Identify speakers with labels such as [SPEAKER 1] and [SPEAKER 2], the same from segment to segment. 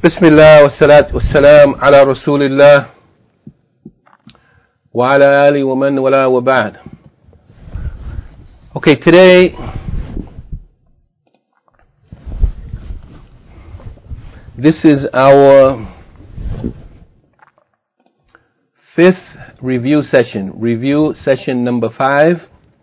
[SPEAKER 1] بسم الله والصلاة والسلام على رسول الله وعلى آله ومن والاه وبعد. Okay, today this is our fifth review session number 5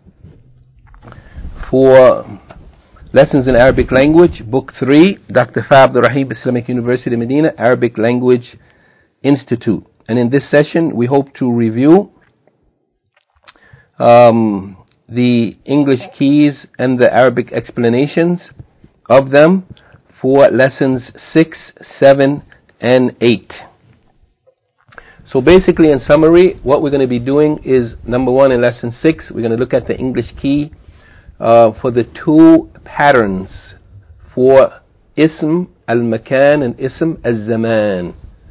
[SPEAKER 1] for Lessons in Arabic Language, Book 3, Dr. Fa Abdul Rahim, Islamic University, Medina, Arabic Language Institute. And in this session, we hope to review the English keys and the Arabic explanations of them for lessons 6, 7, and 8. So basically, in summary, what we're going to be doing is, number 1, in lesson 6, we're going to look at the English key for the two patterns for Ism al-Makan and Ism al-Zaman.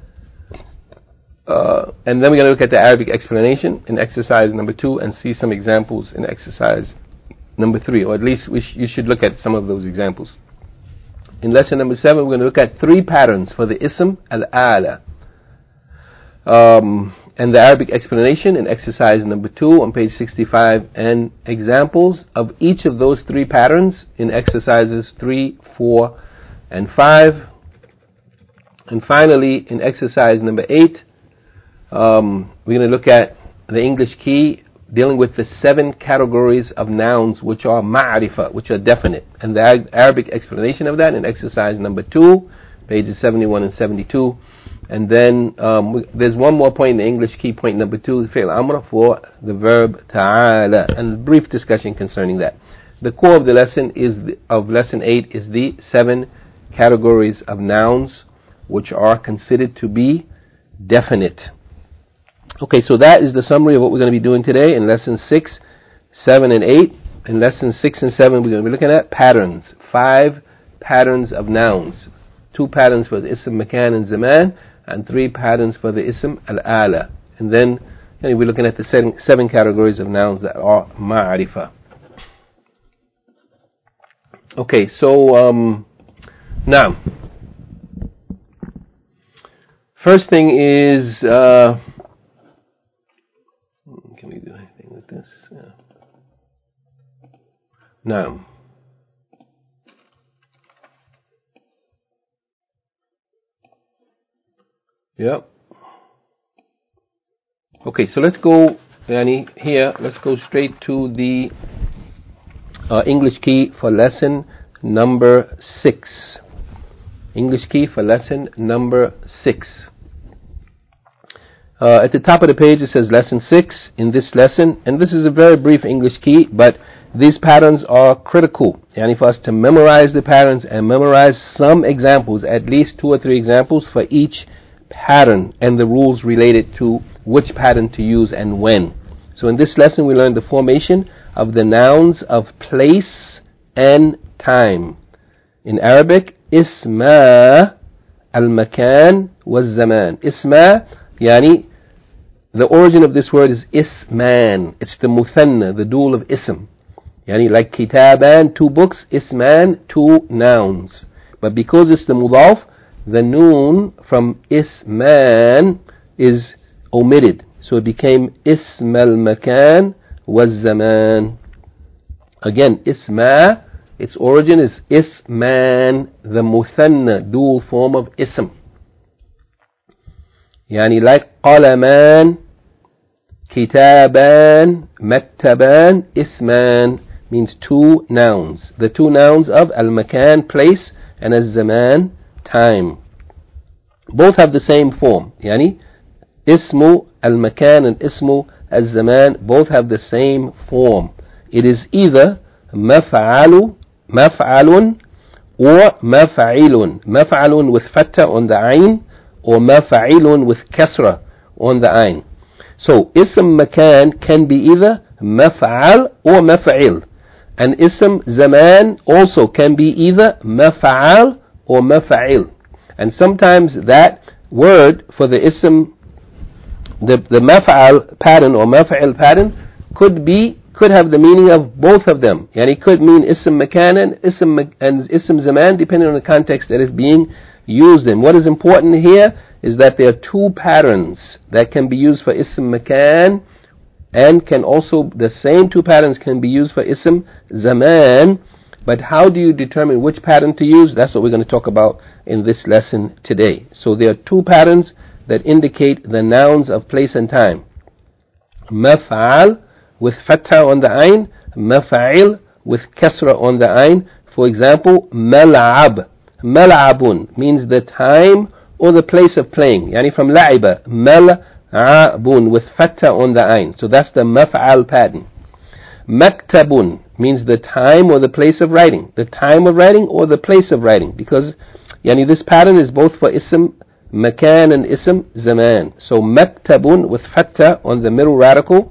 [SPEAKER 1] And then we're going to look at the Arabic explanation in exercise number 2 and see some examples in exercise number 3, or at least you should look at some of those examples. In lesson number 7, we're going to look at 3 patterns for the Ism al-Ala. And the Arabic explanation in exercise number 2 on page 65, and examples of each of those 3 patterns in exercises 3, 4, and 5. And finally, in exercise number 8, we're going to look at the English key dealing with the 7 categories of nouns which are ma'rifa, which are definite, and the Arabic explanation of that in exercise number 2, pages 71 and 72. And then there's one more point in the English key, point number 2, fi'l amr, for the verb ta'ala, and a brief discussion concerning that. The core of the lesson of lesson 8 is the 7 categories of nouns which are considered to be definite. Okay, so that is the summary of what we're going to be doing today in lessons 6, 7, and 8. In lessons 6 and 7, we're going to be looking at patterns, 5 patterns of nouns, 2 patterns for the Ism Makan and Zaman, and 3 patterns for the Ism al-Ala. And then we're looking at the 7 categories of nouns that are ma'rifa. Okay, so now, first thing is, can we do anything with this? Yeah. Now, yep. Okay, so let's go, let's go straight to the English key for lesson number 6. English key for lesson number 6. At the top of the page it says lesson 6 in this lesson, and this is a very brief English key, but these patterns are critical for us to memorize the patterns and memorize some examples, at least 2 or 3 examples for each pattern and the rules related to which pattern to use and when. So in this lesson we learned the formation of the nouns of place and time. In Arabic, Isma al-Makan wal-Zaman. Isma, the origin of this word is Isman. It's the Muthanna, the dual of Ism. Like Kitaban, 2 books, Isman, 2 nouns. But because it's the Mudaf, the noon from Isman is omitted. So it became Ism al-Makan wal-Zaman. Again, Isma, its origin is Isman, the Muthanna, dual form of Ism. Like Qalaman, Kitaban, Maktaban, Isman means 2 nouns. The 2 nouns of al-Makan, place, and al-Zaman, time. Both have the same form. Ismu al-Makan and Ismu al-Zaman both have the same form. It is either maf'alun or maf'ilun. Maf'alun with fatha on the ayn, or maf'ilun with kasra on the ayn. So Ism Makan can be either maf'al or maf'il. And Ism Zaman also can be either maf'al or maf'il. And sometimes that word for the Ism, the maf'al pattern or maf'il pattern could have the meaning of both of them. It could mean Ism Makan and Ism Zaman, depending on the context that is being use them. What is important here is that there are two patterns that can be used for ism makan, and can also, the same two patterns can be used for ism zaman. But how do you determine which pattern to use? That's what we're going to talk about in this lesson today. So there are two patterns that indicate the nouns of place and time. Maf'al with fatha on the ayn, maf'il with kasra on the ayn. For example, mal'ab. Mal'abun means the time or the place of playing. Yani from la'iba. Mal'abun with fatha on the ayn. So that's the maf'al pattern. Maktabun means the time or the place of writing. The time of writing or the place of writing. Because yani this pattern is both for ism makan and ism zaman. So maktabun with fatha on the middle radical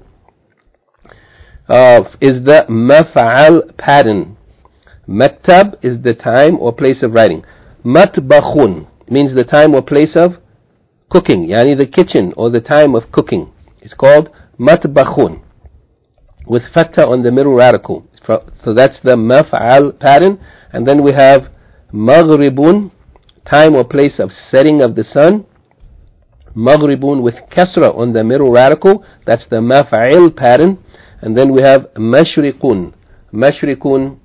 [SPEAKER 1] is the maf'al pattern. Maktab is the time or place of writing. Matbakhun means the time or place of cooking, yani the kitchen or the time of cooking. It's called matbakhun with fatha on the middle radical. So that's the maf'al pattern. And then we have maghribun, time or place of setting of the sun. Maghribun with kasra on the middle radical. That's the maf'il pattern. And then we have mashriqun. Mashriqun,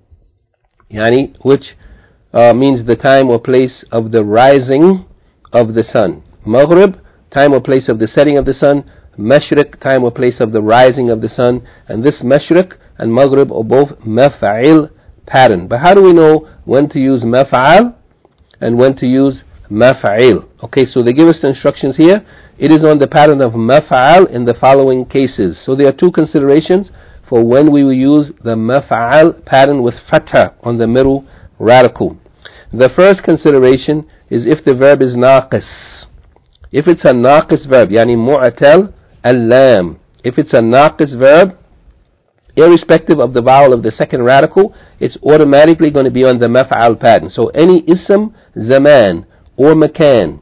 [SPEAKER 1] yani which means the time or place of the rising of the sun. Maghrib, time or place of the setting of the sun. Mashriq, time or place of the rising of the sun. And this mashriq and maghrib are both maf'il pattern. But how do we know when to use maf'al and when to use maf'il? Okay, so they give us the instructions here. It is on the pattern of maf'al in the following cases. So there are two considerations for when we will use the maf'al pattern with fatha on the middle radical. The first consideration is if the verb is naqis. If it's a naqis verb, yani mu'atal al-lam. If it's a naqis verb, irrespective of the vowel of the second radical, it's automatically going to be on the maf'al pattern. So any ism zaman or makan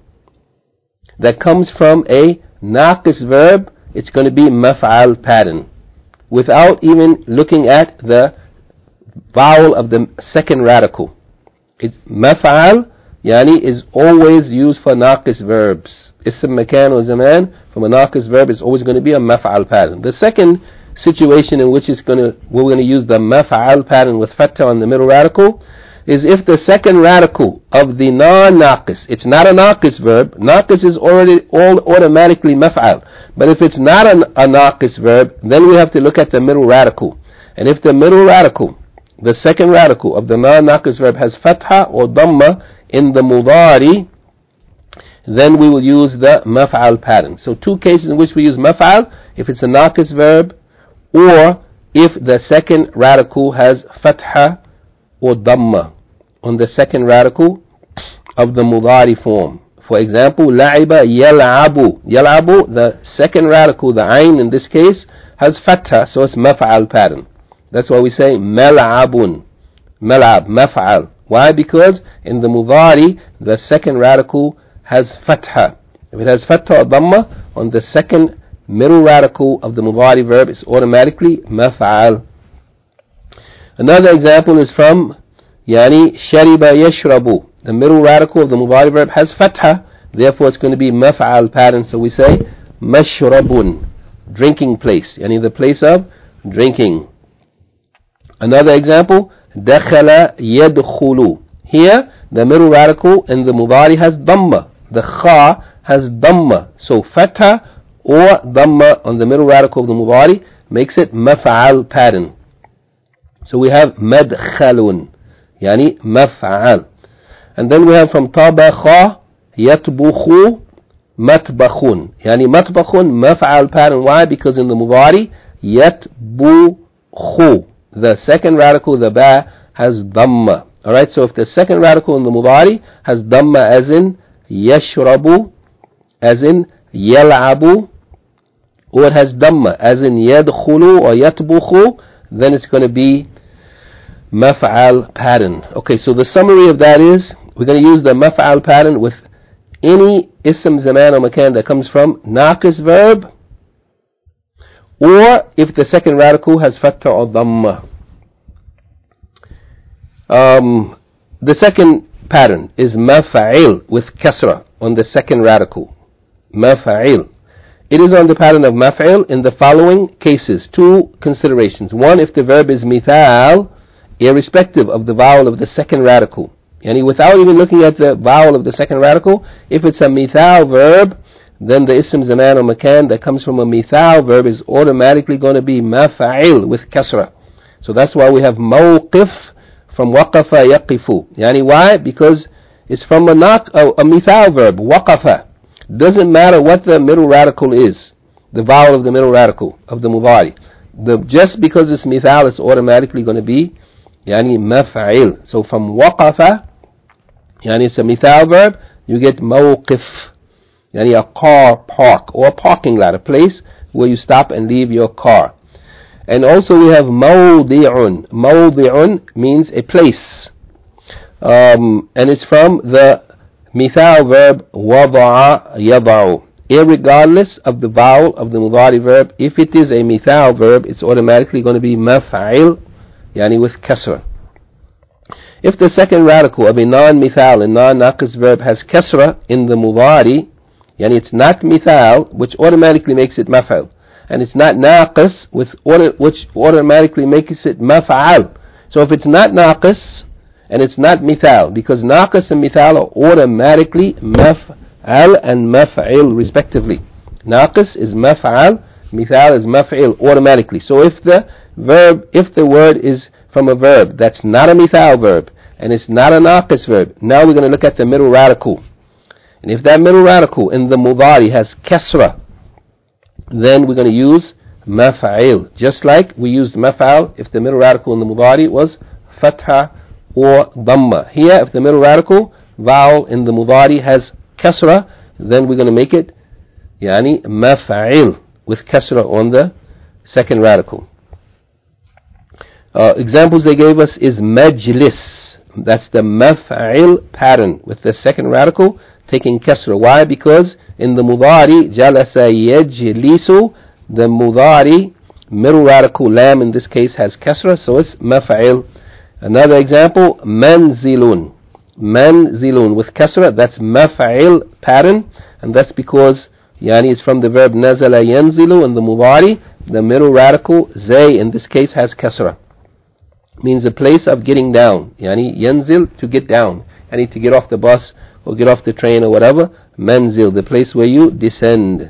[SPEAKER 1] that comes from a naqis verb, it's going to be maf'al pattern without even looking at the vowel of the second radical. It's maf'al, yani is always used for naqis verbs. Ism makan or zaman from a naqis verb is always going to be a maf'al pattern. The second situation in which we're going to use the maf'al pattern with fatha on the middle radical is if the second radical of the non-naqis, it's not a naqis verb. Naqis is already automatically maf'al. But if it's not a naqis verb, then we have to look at the middle radical. And if the middle radical, the second radical of the non-naqis verb has fatha or dhamma in the mudari, then we will use the maf'al pattern. So two cases in which we use maf'al, if it's a naqis verb, or if the second radical has fatha or dhamma on the second radical of the mudari form. For example, la'iba yal'abu. Yal'abu, the second radical, the ayn in this case, has fatha, so it's maf'al pattern. That's why we say mal'abun. Mal'ab, maf'al. Why? Because in the mudari, the second radical has fatha. If it has fatha or dhamma on the second middle radical of the mudari verb, is automatically maf'al. Another example is from yani shariba yashrabu. The middle radical of the mudari verb has fatha, therefore it's going to be maf'al pattern. So we say mashrabun, drinking place, yani the place of drinking. Another example, dakhala yadkhulu. Here the middle radical in the mudari has dhamma. The kha has dhamma. So fatha or dhamma on the middle radical of the mudari makes it maf'al pattern. So we have madkhalun, yani maf'al. And then we have from tabakha yatbukhu matbakhun, yani matbakhun maf'al pattern. Why? Because in the mudari yatbukhu, the second radical, the ba, has dhamma. Alright, so if the second radical in the mudari has dhamma as in yashrabu, as in yal'abu, or it has dhamma as in yadkhulu or yatbukhu, then it's going to be maf'al pattern. Okay, so the summary of that is we're going to use the maf'al pattern with any ism zaman or makan that comes from naqis verb, or if the second radical has fatha or dhamma. The second pattern is maf'il with kasra on the second radical. Maf'il. It is on the pattern of maf'il in the following cases. Two considerations. One, if the verb is mithal, irrespective of the vowel of the second radical. Yani without even looking at the vowel of the second radical, if it's a mithal verb, then the ism zaman or makan that comes from a mithal verb is automatically going to be maf'il with kasra. So that's why we have mawqif from waqafa yaqifu. Yani why? Because it's from a mithal verb, waqafa. Doesn't matter what the middle radical is, the vowel of the middle radical of the mudari. Just because it's mithal, it's automatically going to be yani maf'il. So from waqafa, yani it's a mithal verb, you get mawqif, yani a car park or a parking lot, a place where you stop and leave your car. And also we have mawdi'un. Mawdi'un means a place. And it's from the mithal verb wada'a yada'u. Irregardless of the vowel of the mudari verb, if it is a mithal verb, it's automatically going to be maf'il, yani with kasra. If the second radical of a non-mithal and non-naqis verb has kasra in the mudari, yani it's not mithal, which automatically makes it maf'il, and it's not naqis, which automatically makes it maf'al. So if it's not naqis and it's not mithal, because naqis and mithal are automatically maf'al and maf'il respectively. Naqis is maf'al, mithal is maf'il automatically. So if the word is from a verb that's not a mithal verb and it's not a naqis verb, now we're going to look at the middle radical. And if that middle radical in the mudari has kasra, then we're going to use maf'il, just like we used maf'al if the middle radical in the mudari was fatha or dhamma. Here, if the middle radical vowel in the mudari has kasra, then we're going to make it yani maf'il with kasra on the second radical. Examples they gave us is majlis. That's the maf'il pattern with the second radical taking kasra. Why? Because in the mudari, jalasa yajlisu, the mudari middle radical lam in this case has kasra, so it's maf'il. Another example, manzilun. Manzilun with kasra, that's maf'il pattern, and that's because yani it's from the verb nazala yanzilu in the mudari, the middle radical zay in this case has kasra. Means the place of getting down. Yani yanzil, to get down. Yani to get off the bus or get off the train or whatever. Manzil, the place where you descend.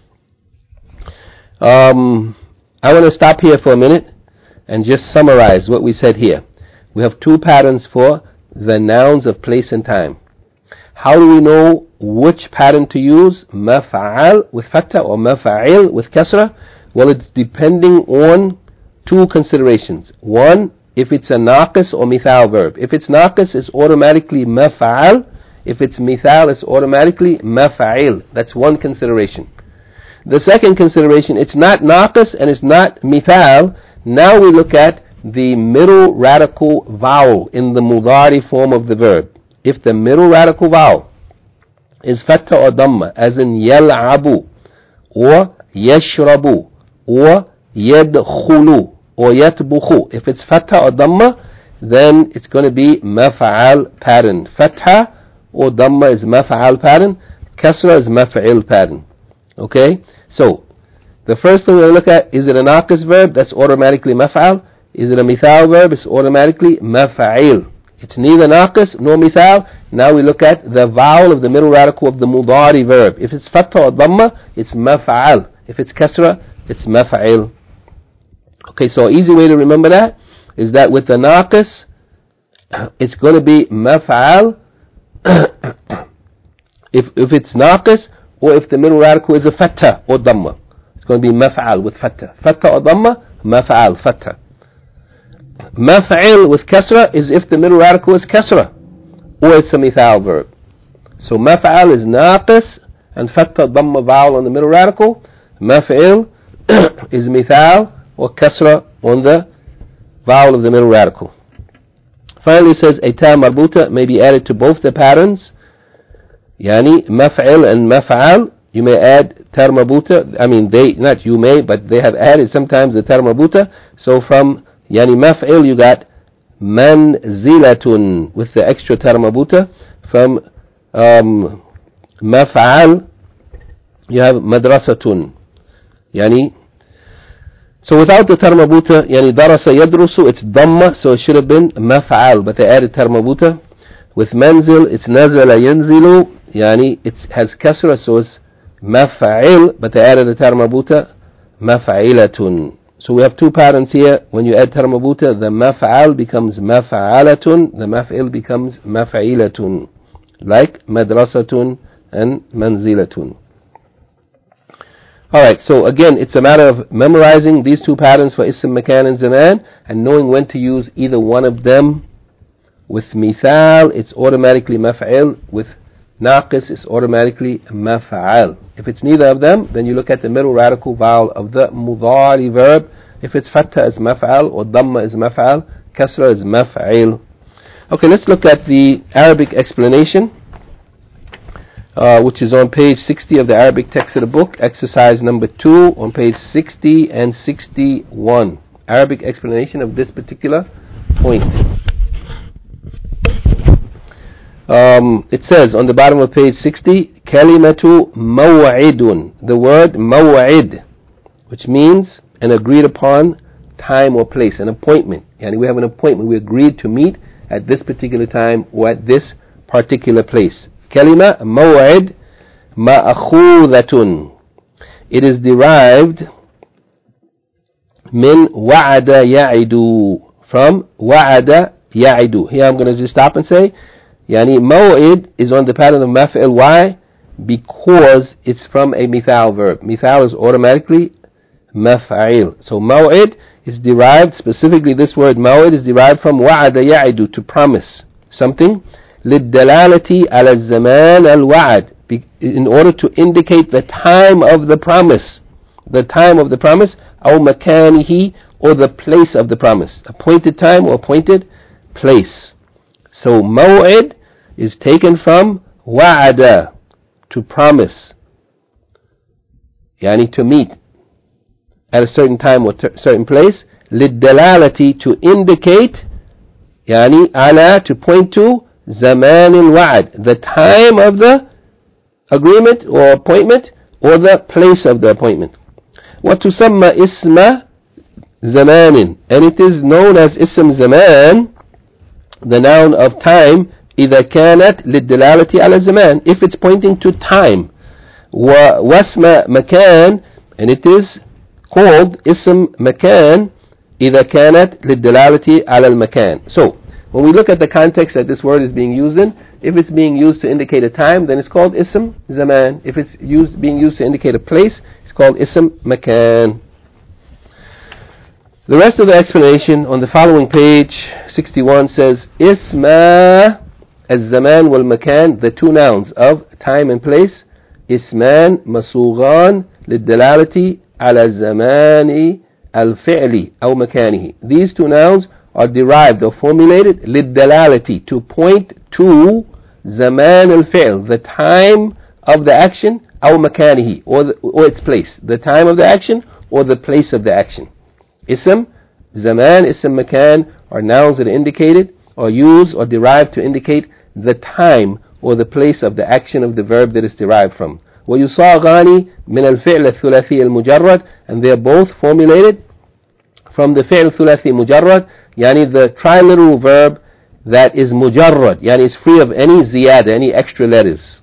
[SPEAKER 1] I want to stop here for a minute and just summarize what we said here. We have two patterns for the nouns of place and time. How do we know which pattern to use? Maf'al with fatha or maf'il with kasra? Well, it's depending on two considerations. One, if it's a naqis or mithal verb. If it's naqis, it's automatically maf'al. If it's mithal, it's automatically maf'il. That's one consideration. The second consideration, it's not naqis and it's not mithal. Now we look at the middle radical vowel in the mudari form of the verb. If the middle radical vowel is fatha or dhamma, as in yal'abu, or yashrabu, or yadkhulu, or yatbukhu. If it's fatha or dhamma, then it's going to be maf'al pattern. Fatha or dhamma is maf'al pattern. Kasra is maf'il pattern. Okay? So, the first thing we're going to look at, is it a naqis verb? That's automatically maf'al. Is it a mithal verb? It's automatically maf'il. It's neither naqis nor mithal. Now we look at the vowel of the middle radical of the mudari verb. If it's fatha or dhamma, it's maf'al. If it's kasra, it's maf'il. Okay, so an easy way to remember that is that with the naqis, it's going to be maf'al if it's naqis, or if the middle radical is a fatha or dhamma. It's going to be maf'al with fatha. Fatha or dhamma, maf'al, fatha. Maf'il with kasra is if the middle radical is kasra, or it's a mithal verb. So maf'al is naqis, and fatha dhamma vowel on the middle radical. Maf'il is mithal or kasra on the vowel of the middle radical. Finally, it says a ta marbuta may be added to both the patterns. Yani maf'il and maf'al. You may add tar marbuta. I mean, not you may, but they have added sometimes the tar marbuta. So from yani maf'il you got manzilatun with the extra tar marbuta. From maf'al you have madrasatun. Yani, so without the tar marbuta, yani darasa yadrusu, it's dhamma, so it should have been maf'al, but they added tar marbuta. With manzil, it's nazala yanzilu, yani it has kasra, so it's maf'il, but they added a tar marbuta, maf'ilatun. So we have two patterns here. When you add tar marbuta, the maf'al becomes maf'alatun, the maf'il becomes maf'ilatun, like madrasatun and manzilatun. Alright, so again, it's a matter of memorizing these two patterns for ism, makan, and zaman, and knowing when to use either one of them. With mithal, it's automatically maf'il. With naqis, it's automatically maf'al. If it's neither of them, then you look at the middle radical vowel of the mudari verb. If it's fatha, is maf'al, or dhamma is maf'al, kasra is maf'il. Okay, let's look at the Arabic explanation, which is on page 60 of the Arabic text of the book, exercise number 2 on page 60 and 61. Arabic explanation of this particular point. It says on the bottom of page 60, kalimatu maw'idun, the word maw'id, which means an agreed upon time or place, an appointment. Yani we have an appointment, we agreed to meet at this particular time or at this particular place. Kalima maw'id ma'khudhatun. It is derived min wa'ada ya'idu, from wa'ada ya'idu. Here I'm going to just stop and say, yani maw'id is on the pattern of maf'il. Why? Because it's from a mithal verb. Mithal is automatically maf'il. So maw'id is derived, specifically this word maw'id is derived from wa'ada ya'idu, to promise something. للدلالة على الزمان الوعد, in order to indicate the time of the promise, أو مكانه, or the place of the promise, appointed time or appointed place. So maw'id is taken from wa'ada, to promise, yani to meet at a certain time or certain place. للدلالة, to indicate, yani ala, to point to, zaman al-wa'd, the time of the agreement or appointment, or the place of the appointment. وتسمى اسم زمان, and it is known as ism zaman, the noun of time, إذا كانت للدلالة على الزمان, if it's pointing to time. واسم مكان, and it is called ism makan إذا كانت للدلالة على المكان. So when we look at the context that this word is being used in, if it's being used to indicate a time, then it's called ism zaman. If it's being used to indicate a place, it's called ism makan. The rest of the explanation on the following page 61 says, Isma az-zaman wal makan, the two nouns of time and place, isman masughan lid-dalalati ala zamani al-fi'li aw makanihi. These two nouns are derived or formulated lid-dalalati, to point to zaman al-fi'l, the time of the action, aw makanihi, or its place, the time of the action or the place of the action. Ism, zaman, ism makan are nouns that are indicated or used or derived to indicate the time or the place of the action of the verb that is derived from. وَيُصَاغَانِ مِنَ الْفِعْلِ الثُّلَثِيِّ الْمُجَرَّدِ, and they are both formulated from the fi'l thulathi mujarrad, yani the triliteral verb that is mujarrad, yani it's free of any ziyada, any extra letters.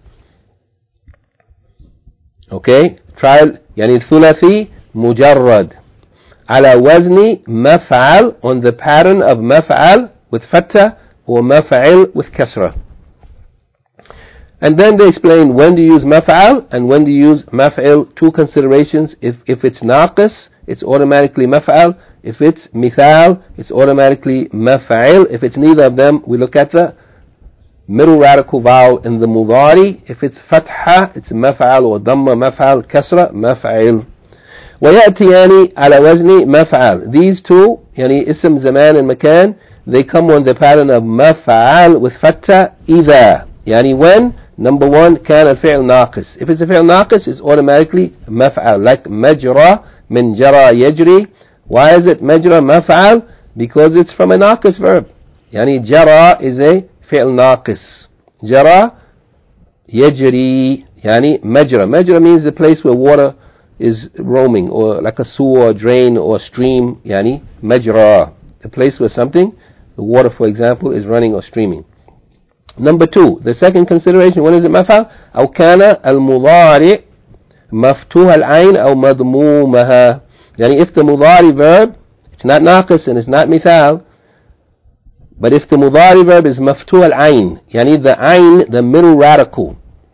[SPEAKER 1] Okay, yani thulathi mujarrad. على وزن مفعل, on the pattern of maf'al with fatha, or maf'il with kasra. And then they explain when to use maf'al and when to use maf'il. Two considerations: if it's naqis, it's automatically maf'al. If it's mithal, it's automatically maf'il. If it's neither of them, we look at the middle radical vowel in the mudari. If it's fatha, it's maf'al, or dhamma maf'al, kasra maf'il. ويأتيان على وزن مفعل. These two, يعني اسم زمان and makan, they come on the pattern of maf'al with fatha إذا. يعني when, number one, كان الفعل ناقص. If it's a fi'l ناقص, it's automatically maf'al, like مجرى, من جرى يجري. Why is it مجرى مفعل? Because it's from a ناقص verb. يعني جرى is a فعل ناقص. جرى يجري يعني مجرى. مجرى means the place where water is roaming, or like a sewer, drain, or stream. يعني مجرى, the place where something, the water for example, is running or streaming. Number 2, the second consideration, when is it مفعل؟ أو كان المضارع مفتوح العين أو مضمومها. يعني if the مضارع verb, it's not ناقص and it's not مثال, but if the مضارع verb is مفتوح العين, يعني the عين, the middle radical,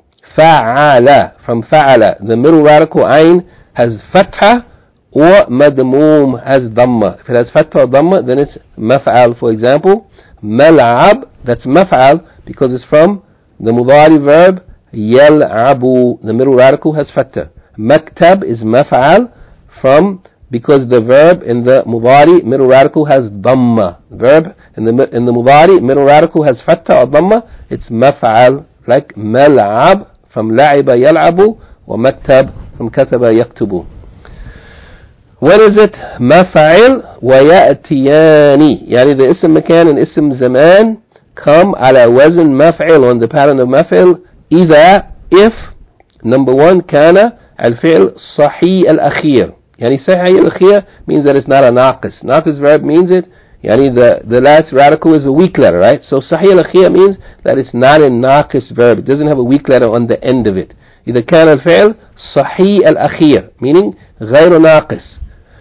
[SPEAKER 1] فعل, from فعل, the middle radical عين has فتحة or مضموم has ضمة. If it has فتحة or ضمة, then it's مفعل. For example, ملعب, that's مفعل because it's from the مضارع verb يلعب, the middle radical has فتحة. مكتب is مفعل from, because the verb in the مضارع middle radical has ضمة. Verb in the مضارع middle radical has فتحة or ضمة, it's مفعل. Like ملعب from لعب يلعب, ومكتب from كتب يكتب. When is it مفعل؟ ويأتيان, يعني the اسم مكان and اسم زمان come على وزن مفعل, on the pattern of مفعل, إذا if number 1 كان الفعل صحيح الأخير. يعني صحيح الأخير means that it's not a ناقص. ناقص verb means it, يعني the last radical is a weak letter, right? So صحيح الأخير means that it's not a ناقص verb. It doesn't have a weak letter on the end of it. إذا كان الفعل صحيح الأخير meaning غير ناقص.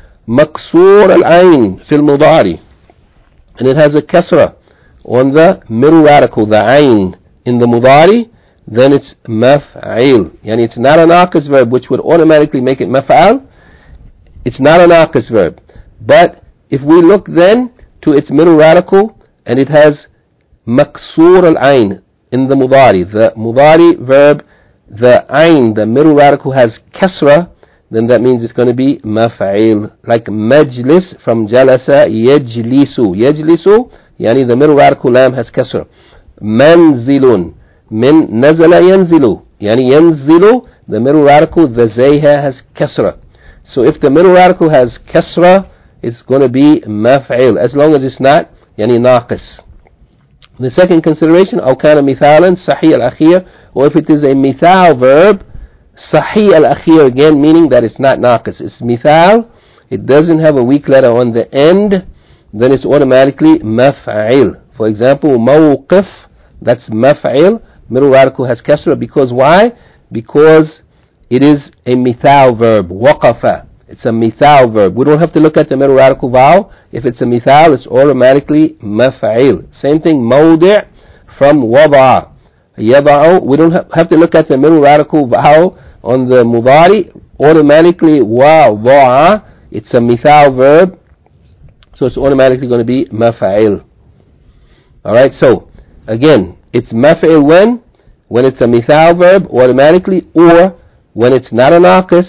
[SPEAKER 1] مكسور العين في المضارع, and it has a كسرة on the middle radical, the عين in the مضارع, then it's مفعل. يعني it's not a ناقص verb which would automatically make it مفعل. It's not a ناقص verb. But if we look then to its middle radical and it has مكسور العين in the مضارع, the مضارع verb, the عين, the middle radical has كسرة, then that means it's going to be مفعل. Like مجلس from جلس يجلس. يجلس يعني the middle radical lam has كسرة. منزل من نزل ينزل, يعني ينزل, the middle radical, the زيها has كسرة. So if the middle radical has كسرة, it's going to be مفعل, as long as it's not يعني ناقص. The second consideration, أو كان مثالا صحيح الأخير, or if it is a مثال verb, صحيح الأخير again, meaning that it's not ناقص. It's مثال, it doesn't have a weak letter on the end, then it's automatically مفعل. For example, موقف, that's مفعل, middle radical has كسرة, because why? Because it is a مثال verb. وقف, it's a مثال verb. We don't have to look at the middle radical vowel. If it's a مثال, it's automatically مفعل. Same thing, موضع from وضع. يضع, we don't have to look at the middle radical vowel on the مضارع. Automatically وضع, it's a مثال verb, so it's automatically going to be مفعل. Alright, so again, it's مفعل when it's a مثال verb automatically, or when it's not a ناقص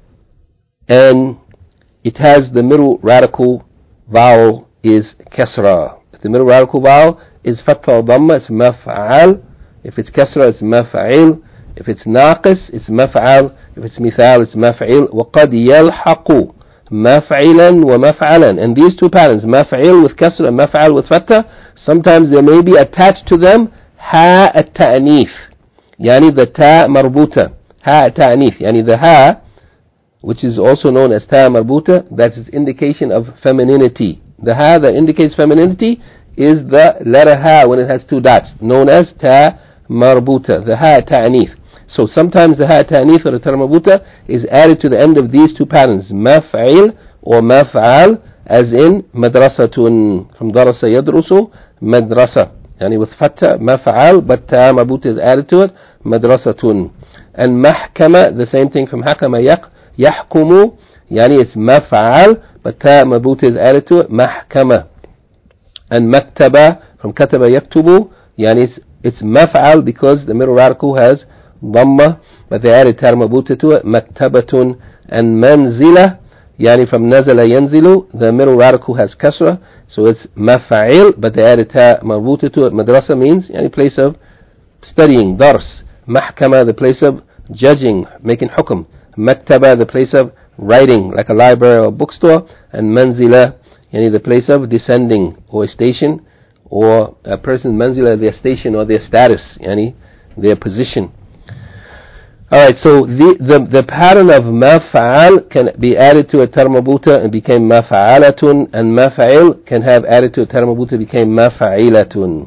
[SPEAKER 1] and it has the middle radical vowel is كسرة. If the middle radical vowel is فتحة or ضمة, it's مفعل. If it's كسرة, it's مفعل. If it's ناقص, it's مفعل. If it's مثال, it's مفعل. وقد يلحق مفعلا ومفعلا. And these two patterns, مفعل with كسرة and مفعل with فتحة, sometimes there may be attached to them ها التأنيث. يعني the تاء مربوطة. ها التأنيث. يعني the ها, which is also known as تاء مربوطة, that is indication of femininity. The ها that indicates femininity is the letter ها when it has two dots, known as تاء مربوطة, the ها التأنيث. So sometimes the ها التأنيث or the تاء مربوطة is added to the end of these two patterns, مفعل or مفعل, as in مدرسة, from درس يدرس مدرسة, يعني with فتح مفعل, but تاء مربوطة is added to it, مدرسة. And محكمة, the same thing from حكم يحكم, يعني it's مفعل, but تاء مربوطة is added to it, محكمة. And مكتبة from كتب يكتب, يعني it's مفعل because the middle radical has ضمة, but they added تاء مربوطة to it, مكتبة. And منزلة, يعني from نزل ينزل, the middle radical has كسرة, so it's مفعل, but they added تاء مربوطة to it. مدرسة means يعني place of studying, درس. محكمة, the place of judging, making حكم. مكتبة, the place of writing, like a library or bookstore. And منزلة, yani the place of descending or station or a person's manzila, their station or their status, yani their position. Alright, so the pattern of maf'al can be added to a tarmabuta and became maf'alatun, and maf'il can have added to a tarmabuta became maf'ilatun.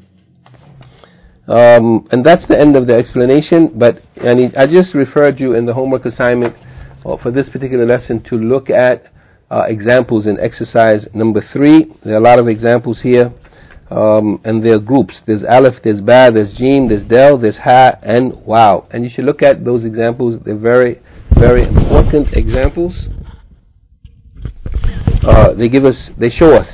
[SPEAKER 1] And that's the end of the explanation, but I just referred you in the homework assignment for this particular lesson to look at examples in exercise number 3. There are a lot of examples here. And there are groups. There's Aleph, there's Ba, there's Jim, there's Del, there's Ha, and Wow. And you should look at those examples. They're very, very important examples. They show us,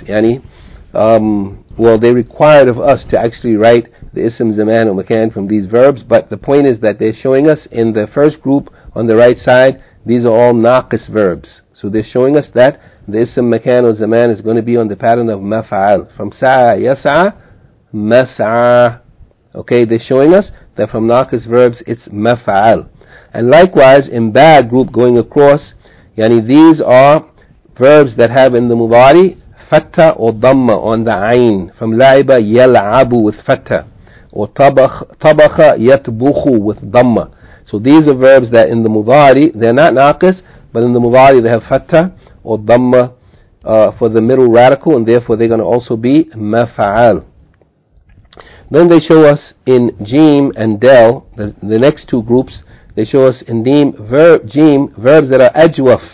[SPEAKER 1] they required of us to actually write the Ism, Zaman, or Makan from these verbs, but the point is that they're showing us in the first group on the right side, these are all naqis verbs. So they're showing us that the Ism, Makan, or Zaman is going to be on the pattern of maf'al. From sa'a, yas'a, mas'a. Okay, they're showing us that from naqis verbs it's maf'al. And likewise, in Ba group going across, these are verbs that have in the mudari fatta or dhamma on the ayn. From la'iba, yal'abu with fatta. Or tabakha, yatbukhu with dhamma. So these are verbs that in the mudari, they're not naqis, but in the mudari they have fatta or dhamma for the middle radical, and therefore they're going to also be maf'al. Then they show us in Jim and Del, the next two groups, they show us in Jim verbs that are ajwaf.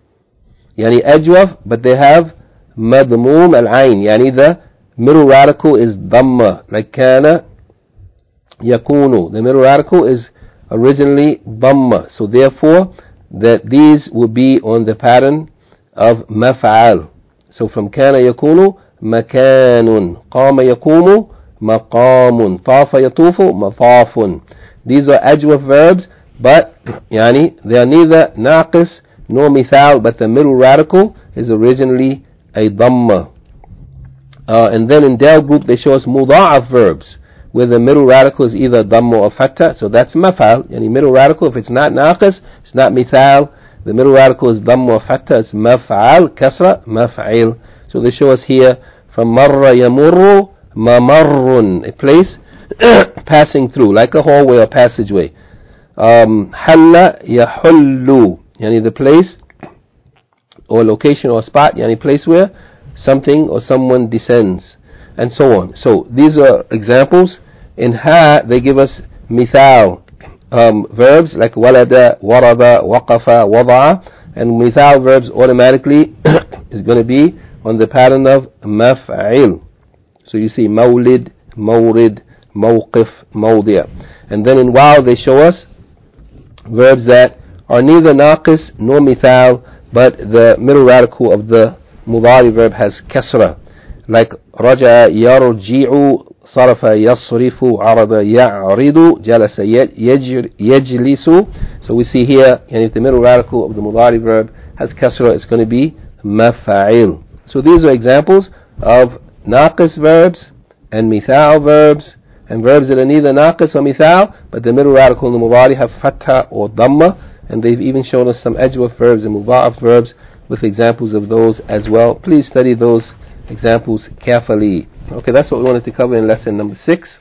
[SPEAKER 1] Ajwaf, but they have madmum al-ayn, the middle radical is dhamma, like kana, yakunu. The middle radical is originally dhamma, so therefore that these will be on the pattern of maf'al. So from kana yakunu, makanun. Qama yakumu, maqamun. Tafa yatufu, matafun. These are ajwaf verbs, but they are neither naqis nor mithal, but the middle radical is originally a dhamma. And then in Del group they show us muda'af verbs, where the middle radical is either dhamma or fatta, so that's maf'al. Middle radical, if it's not naqis, it's not mithal, the middle radical is dhamma or fatta, it's maf'al, kasra, maf'il. So they show us here from marra yamurru, mamarrun, a place passing through, like a hallway or passageway. Halla yahullu, the place or location or spot, place where something or someone descends, and so on. So these are examples. In Ha, they give us mithal verbs like walada, warada, waqafa, wada'a, and mithal verbs automatically is going to be on the pattern of maf'il. So you see mawlid, mawrid, mawqif, mawdi'a. And then in Waw they show us verbs that are neither naqis nor mithal, but the middle radical of the mudari verb has kasra, like raja'a yarji'u, صرف يصرف, عرض يعرض, جلس يجلس. So we see here, if the middle radical of the mudari verb has kasra, it's going to be maf'il. So these are examples of naqis verbs and mithal verbs, and verbs that are neither naqis or mithal, but the middle radical in the mudari have fatha or dhamma, and they've even shown us some ajwaf verbs and mudha'af verbs with examples of those as well. Please study those examples carefully. Okay, that's what we wanted to cover in lesson number 6.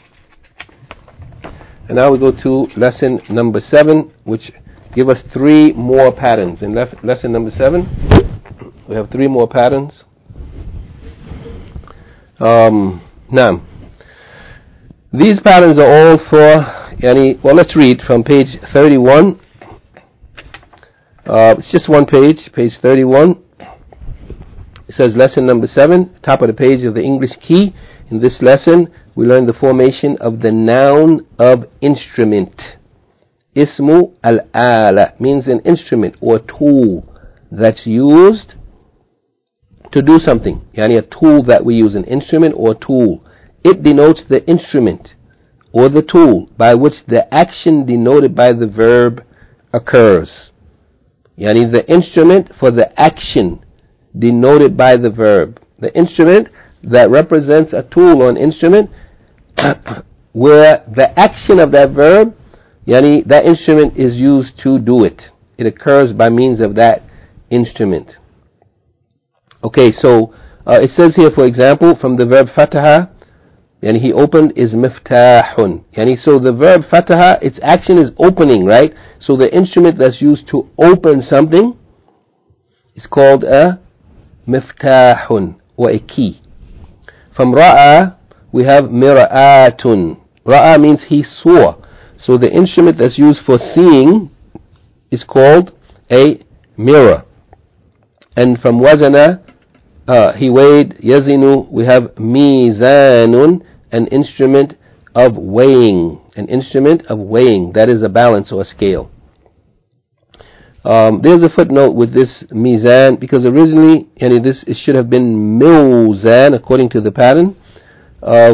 [SPEAKER 1] And now we go to lesson number 7, which give us 3 more patterns. In lesson number 7, we have 3 more patterns. Now, these patterns are all for, let's read from page 31. It's just one page 31. It says lesson number 7, top of the page of the English key. In this lesson, we learn the formation of the noun of instrument. Ismu al-ala means an instrument or tool that's used to do something. A tool that we use, an instrument or tool. It denotes the instrument or the tool by which the action denoted by the verb occurs. The instrument for the action denoted by the verb. The instrument that represents a tool or an instrument where the action of that verb, that instrument is used to do it. It occurs by means of that instrument. Okay, so it says here, for example, from the verb fataha, Yani he opened is miftahun. Yani so the verb fataha, its action is opening, right? So the instrument that's used to open something is called a miftahun, or a key. From ra'a, we have mira'atun. Ra'a means he saw. So the instrument that's used for seeing is called a mirror. And from wazana, he weighed, yazinu, we have mizanun, an instrument of weighing. An instrument of weighing, that is a balance or a scale. There's a footnote with this mizan, because originally, it should have been mizan, according to the pattern of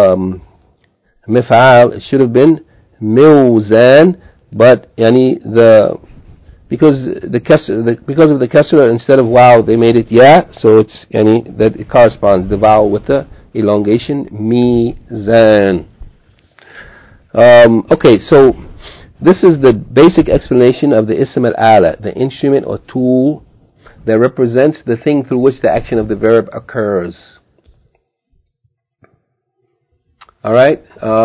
[SPEAKER 1] mif'al. It should have been mizan, but because of the kasra, instead of waw they made it ya, so it's that it corresponds, the vowel with the elongation, mizan. Okay, so this is the basic explanation of the ism al-ala, the instrument or tool that represents the thing through which the action of the verb occurs. Alright,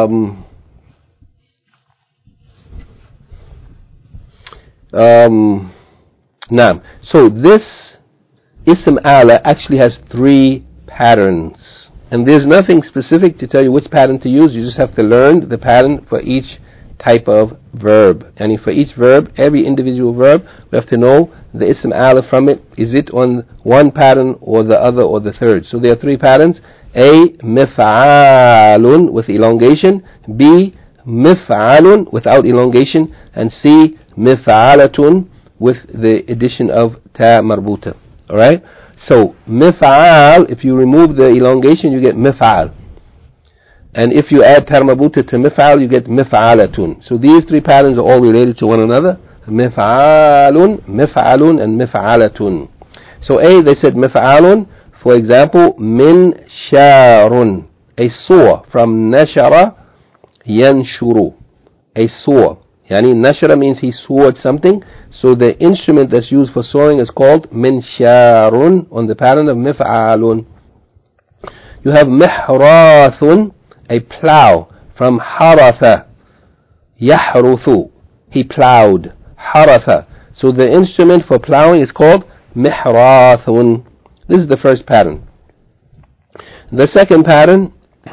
[SPEAKER 1] now, so this ism ala actually has 3 patterns, and there's nothing specific to tell you which pattern to use. You just have to learn the pattern for each type of verb. And for each verb, every individual verb, we have to know the ism ala from it. Is it on one pattern or the other or the third? So there are 3 patterns: A, mif'alun with elongation; B, mif'alun without elongation; and C, mif'alatun with the addition of ta marbuta. Alright? So mif'al, if you remove the elongation, you get mif'al. And if you add ta marbuta to mif'al, you get mif'alatun. So these 3 patterns are all related to one another: mif'alun, mif'alun, and mif'alatun. So A, they said mif'alun. For example, min sharun, a saw, from nashara yanshuru, a saw. Yani nashara means he sawed something, so the instrument that's used for sawing is called minsharun, on the pattern of mif'alun. You have mihrathun, a plow, from haratha yahruthu, he plowed, haratha. So the instrument for plowing is called mihrathun. This is the first pattern. The second pattern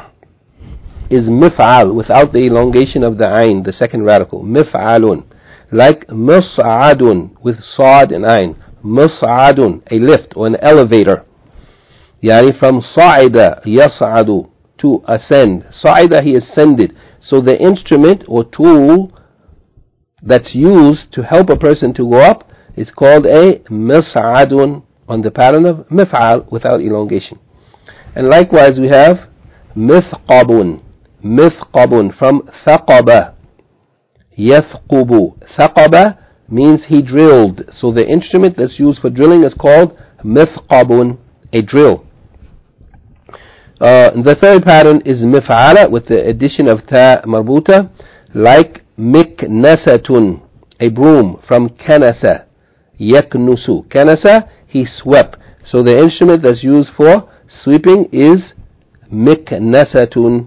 [SPEAKER 1] is mif'al, without the elongation of the ayn, the second radical, mif'alun. Like mus'adun, with sad and ayn. Mus'adun, a lift or an elevator. Yani from sa'ida yas'adu, to ascend. Sa'ida, he ascended. So the instrument or tool that's used to help a person to go up is called a mus'adun, on the pattern of mif'al without elongation. And likewise we have mithqabun, mithqabun, from thaqaba yathqubu. Thaqaba means he drilled, so the instrument that's used for drilling is called mithqabun, a drill. The third pattern is mif'ala with the addition of ta marbuta, like miknasatun, a broom, from kanasa yaknusu. Kanasa, he swept. So the instrument that's used for sweeping is miknasatun.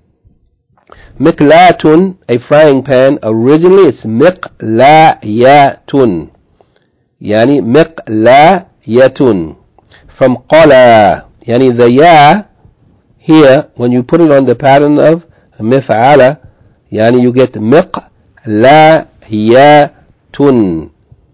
[SPEAKER 1] Miklatun, a frying pan, originally it's miqlayatun. Yani miqlayatun. From qala. Yani the ya here, when you put it on the pattern of mif'ala, yani you get miqlayatun.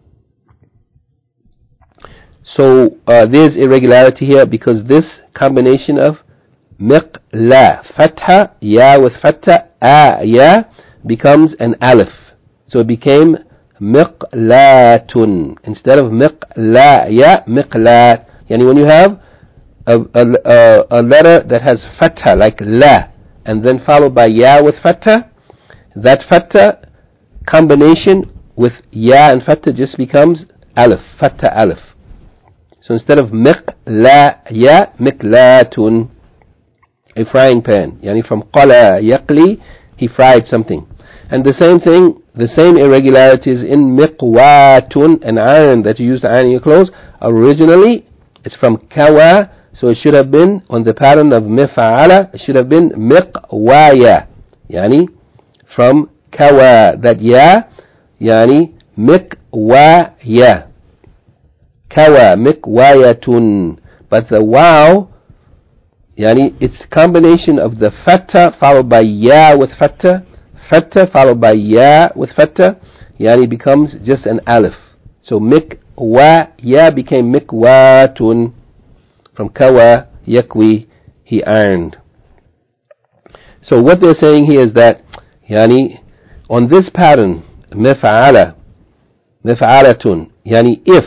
[SPEAKER 1] So there's irregularity here, because this combination of miqla, fatha, ya with fatha, ya, becomes an alif. So it became miqlatun. Instead of miqla, ya, miqlat. Yani when you have a letter that has fatha, like la, and then followed by ya with fatha, that fatha combination with ya and fatha just becomes alif, fatha alif. So instead of miqlaya, miklatun, a frying pan. Yani from qala yaqli, he fried something. And the same thing, the same irregularities in miqwatun, an iron that you use to iron your clothes. Originally, it's from kawa So it should have been on the pattern of mif'ala. It should have been miqwaya, yani from kawa. That ya, yani miqwaya, kawa miqwayatun. But the wow, yani it's combination of the fatha followed by ya with fatha, fatha followed by ya with fatha, yani becomes just an alif. So miqwaya became miqwatun. From kawa yakwi, he earned. So what they're saying here is that, yani, on this pattern, mif'ala, mif'alatun, yani if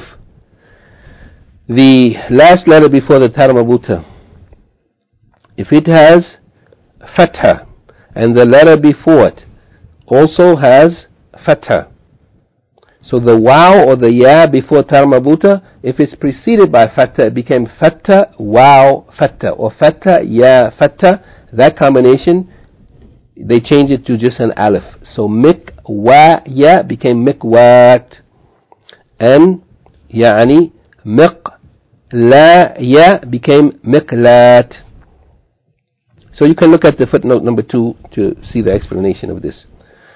[SPEAKER 1] the last letter before the ta marbuta, if it has fatha, and the letter before it also has fatha, so the waw or the ya before ta marbuta, if it's preceded by fatha, it became fatha waw fatha, or fatha ya fatha. That combination, they change it to just an alif. So miqwaya became miqwat, and yani miqlaya became miqlat. So you can look at the footnote number 2 to see the explanation of this.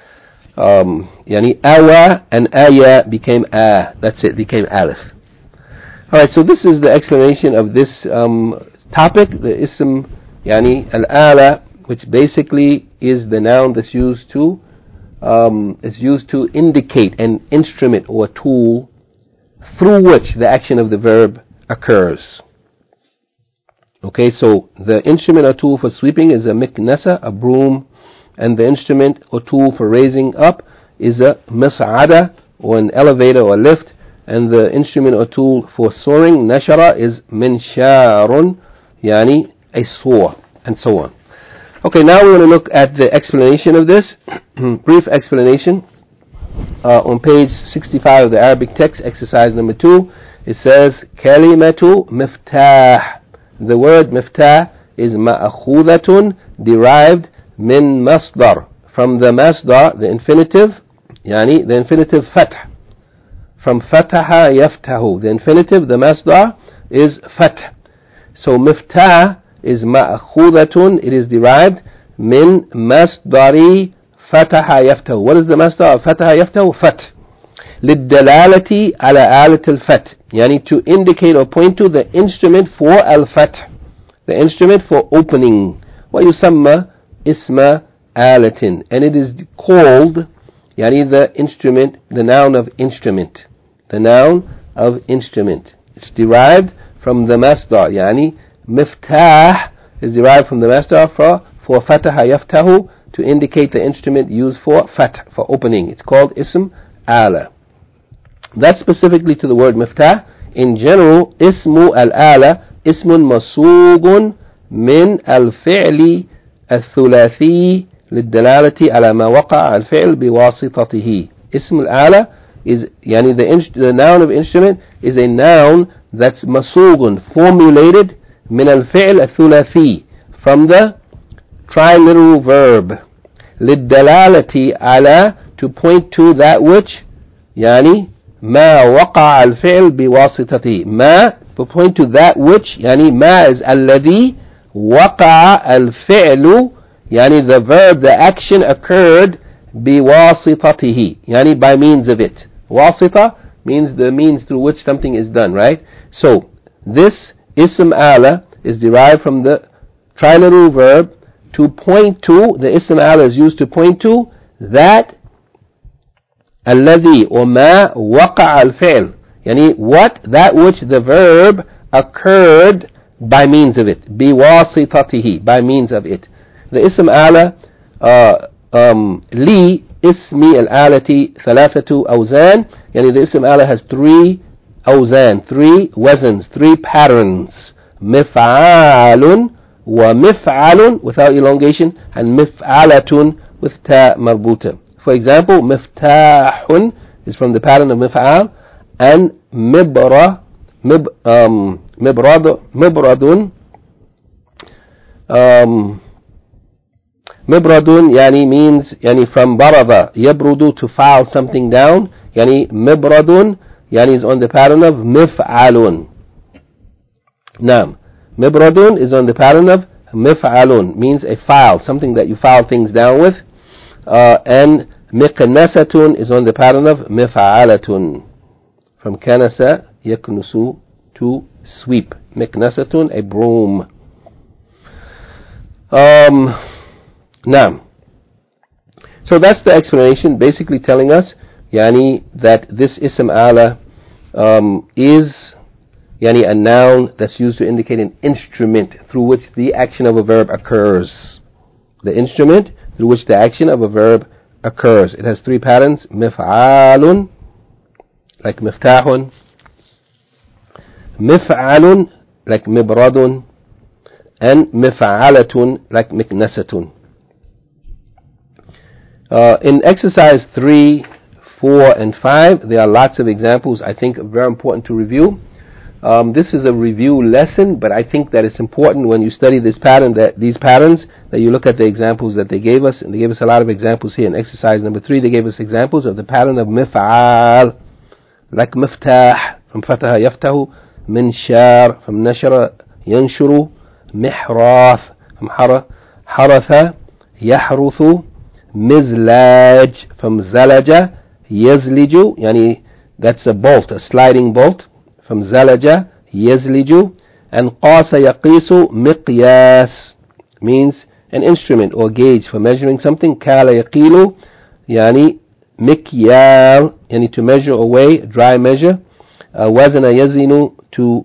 [SPEAKER 1] Yani awa and aya became a. That's it, became alif. Alright, so this is the explanation of this topic, the ism, yani al-ala, which basically is the noun that's used to indicate an instrument or tool through which the action of the verb occurs. Okay, so the instrument or tool for sweeping is a miknasa, a broom, and the instrument or tool for raising up is a mas'ada, or an elevator or lift, and the instrument or tool for soaring, nashara, is minsharun, yani a saw, and so on. Okay, now we're going to look at the explanation of this. Brief explanation. On page 65 of the Arabic text, exercise number 2, it says kalimatu miftah. The word miftah is ma'khudhatun, derived min masdar, from the masdar, the infinitive, yani the infinitive fath, from fataha yaftahu. The infinitive, the masdar, is fath. So miftah is ma'khudhatun, it is derived min masdari fataha yaftahu. What is the masdar of fataha yaftahu? Fath. للدلالة على آلة الفتح, يعني to indicate or point to the instrument for al-fath, the instrument for opening. ويسمى اسم آلة, and it is called, يعني the instrument, the noun of instrument, the noun of instrument. It's derived from the masdar, يعني miftah is derived from the masdar for fataha yaftahu, to indicate the instrument used for fath, for opening. It's called ism ala. That's specifically to the word miftah. In general, ismu al-ala ismun masugun min al-fi'li al-thulathi للدلالة على ما وقع الفعل بواسطته. اسم الآلة is, يعني the noun of instrument is a noun that's masugun, formulated من الفعل الثلاثي, from the triliteral verb. للدلالة على, to point to that which, يعني ما وقع الفعل بواسطته. ما, to point to that which, يعني ما is الذي وقع الفعل, يعني the verb, the action occurred بواسطته, يعني by means of it. Wasita means the means through which something is done, right? So this ism ala is derived from the triliteral verb to point to, the ism ala is used to point to that الذي or ما وقع الفعل, يعني what, that which the verb occurred by means of it, بواسطته, by means of it. The ism ala li ismi al-alati thalathatu awzan, yani the ism ala has 3 awzan, 3 wazns, 3 patterns. Mif'alun wa mif'alun without elongation, and mif'alatun with ta marbuta. For example, miftahun is from the pattern of mif'al, and mibradun Mibradun, yani means, yani from barada, yabrudu, to file something down, yani mibradun, yani is on the pattern of mif'alun. Naam. Mibradun is on the pattern of mif'alun, means a file, something that you file things down with. And miqnasatun is on the pattern of mif'alatun. From kanasa yaknusu, to sweep. Miqnasatun, a broom. Now, so that's the explanation, basically telling us that this ism ala is a noun that's used to indicate an instrument through which the action of a verb occurs. The instrument through which the action of a verb occurs. It has three patterns: mif'alun, like miftahun; mif'alun, like mibradun; and mif'alatun, like miknasatun. In exercise 3, 4, and 5, there are lots of examples I think very important to review. This is a review lesson, but I think that it's important when you study these patterns that you look at the examples that they gave us. And they gave us a lot of examples here. In exercise number 3, they gave us examples of the pattern of mif'al, like miftah, from fataha yaftahu; minshar, from nashara yanshuru; mihrath, from haratha yahruthu; mizlaj, from zalaja yazliju, that's a bolt, a sliding bolt, from zalaja yazliju; and qasa yaqisu, miqyas, means an instrument or gauge for measuring something. Kala yaqilu, mikyal, to measure or weigh, dry measure. Wazana yazinu, to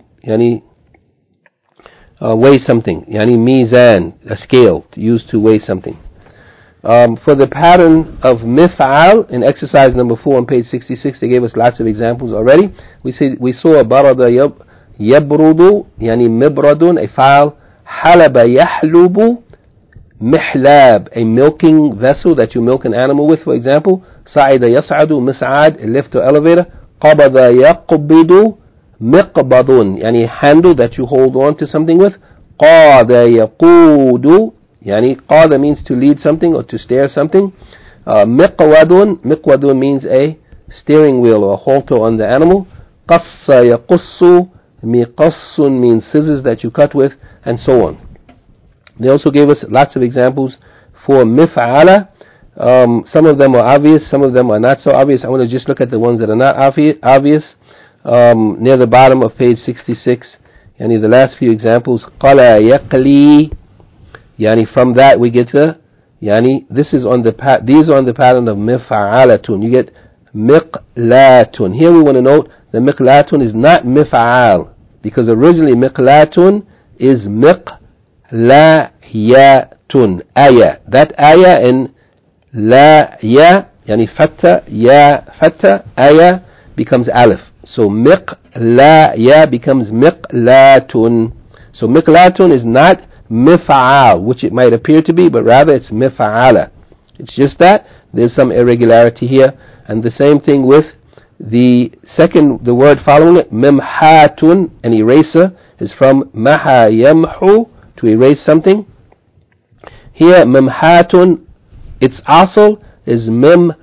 [SPEAKER 1] weigh something, mizan, a scale used to weigh something. For the pattern of mif'al, in exercise number 4 on page 66, they gave us lots of examples already. We saw barada yabrudu, mibradun, a file; halaba yahlubu, mihlab, a milking vessel that you milk an animal with, for example; sa'ida yas'adu, mis'ad, a lift or elevator; qabada yaqbidu, miqbadun, handle that you hold on to something with; qada yaqudu, qada means to lead something or to steer something. Miqwadun means a steering wheel or a halter on the animal. Qassa yaqussu, miqassun means scissors that you cut with, and so on. They also gave us lots of examples for mif'ala. Some of them are obvious, some of them are not so obvious. I want to just look at the ones that are not obvious. Near the bottom of page 66, the last few examples. Qala yaqli, from that we get the, these are on the pattern of mif'alatun. You get miqlatun. Here we want to note that miqlatun is not mif'al, because originally miqlatun is miqlayatun. Aya. That aya in la ya, fatta, ya fatta, aya becomes alif. So miqlaya becomes miqlatun. So miqlatun is not mif'al, which it might appear to be, but rather it's mif'ala. It's just that there's some irregularity here. And the same thing with the word following it, mimhatun, an eraser, is from maha yamhu, to erase something. Here mimhatun, its asl is mimhawa,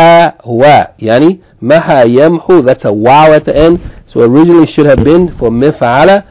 [SPEAKER 1] maha yamhu, that's a waw at the end. So originally should have been for mif'ala,